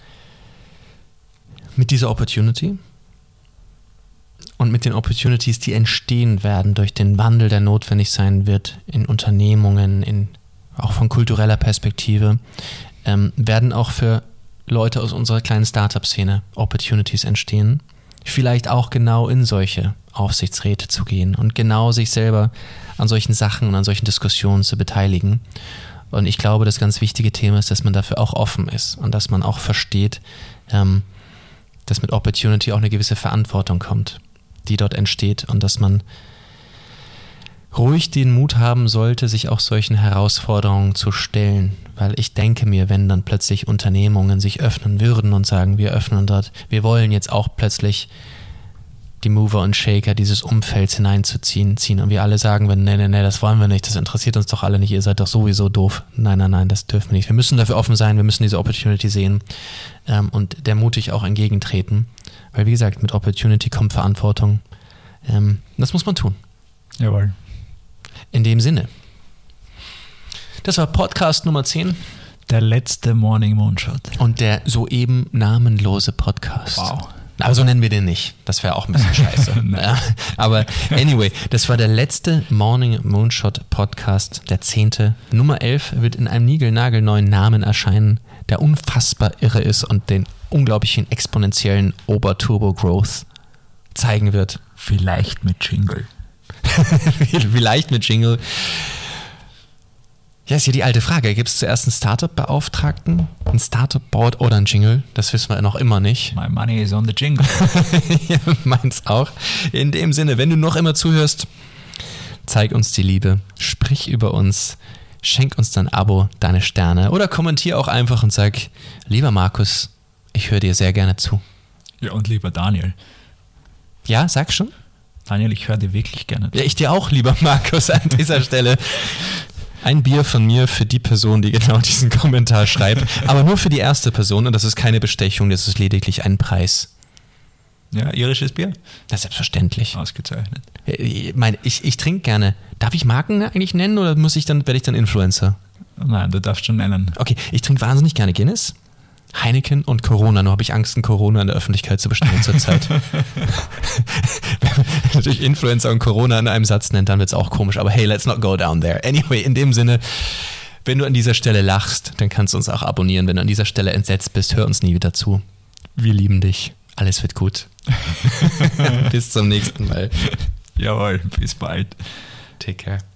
mit dieser Opportunity und mit den Opportunities, die entstehen werden durch den Wandel, der notwendig sein wird in Unternehmungen, in, auch von kultureller Perspektive, ähm, werden auch für Leute aus unserer kleinen Startup-Szene Opportunities entstehen. Vielleicht auch genau in solche Aufsichtsräte zu gehen und genau sich selber an solchen Sachen und an solchen Diskussionen zu beteiligen. Und ich glaube, das ganz wichtige Thema ist, dass man dafür auch offen ist und dass man auch versteht, ähm, dass mit Opportunity auch eine gewisse Verantwortung kommt, die dort entsteht und dass man ruhig den Mut haben sollte, sich auch solchen Herausforderungen zu stellen. Weil ich denke mir, wenn dann plötzlich Unternehmungen sich öffnen würden und sagen, wir öffnen dort, wir wollen jetzt auch plötzlich die Mover und Shaker dieses Umfelds hineinzuziehen ziehen und wir alle sagen, wenn, nee, nee, nee, das wollen wir nicht, das interessiert uns doch alle nicht, ihr seid doch sowieso doof. Nein, nein, nein, das dürfen wir nicht. Wir müssen dafür offen sein, wir müssen diese Opportunity sehen ähm, und der mutig auch entgegentreten. Weil wie gesagt, mit Opportunity kommt Verantwortung. Ähm, das muss man tun. Jawohl. In dem Sinne. Das war Podcast Nummer zehn. Der letzte Morning Moonshot. Und der soeben namenlose Podcast. Wow. Aber so nennen wir den nicht. Das wäre auch ein bisschen scheiße. Ja. Aber anyway, das war der letzte Morning Moonshot Podcast, der zehnte. Nummer elf wird in einem niegelnagelneuen Namen erscheinen, der unfassbar irre ist und den unglaublichen exponentiellen Oberturbo-Growth zeigen wird. Vielleicht mit Jingle. Vielleicht mit Jingle. Ja, ist hier die alte Frage. Gibt es zuerst einen Startup-Beauftragten, ein Startup-Board oder ein Jingle? Das wissen wir noch immer nicht. My money is on the jingle. Ja, meins auch. In dem Sinne, wenn du noch immer zuhörst, zeig uns die Liebe, sprich über uns, schenk uns dein Abo, deine Sterne oder kommentier auch einfach und sag, lieber Markus, ich höre dir sehr gerne zu. Ja, und lieber Daniel. Ja, sag schon. Daniel, ich höre dir wirklich gerne zu. Ja, ich dir auch, lieber Markus, an dieser Stelle. Ein Bier von mir für die Person, die genau diesen Kommentar schreibt. Aber nur für die erste Person und das ist keine Bestechung, das ist lediglich ein Preis. Ja, irisches Bier? Das ist selbstverständlich. Ausgezeichnet. Ich meine, ich, ich trinke gerne. Darf ich Marken eigentlich nennen oder muss ich dann, werde ich dann Influencer? Nein, du darfst schon nennen. Okay, ich trinke wahnsinnig gerne Guinness, Heineken und Corona. Nur habe ich Angst, ein Corona in der Öffentlichkeit zu bestellen zurzeit. Wenn man natürlich Influencer und Corona in einem Satz nennt, dann wird es auch komisch. Aber hey, let's not go down there. Anyway, in dem Sinne, wenn du an dieser Stelle lachst, dann kannst du uns auch abonnieren. Wenn du an dieser Stelle entsetzt bist, hör uns nie wieder zu. Wir lieben dich. Alles wird gut. Bis zum nächsten Mal. Jawohl, bis bald. Take care.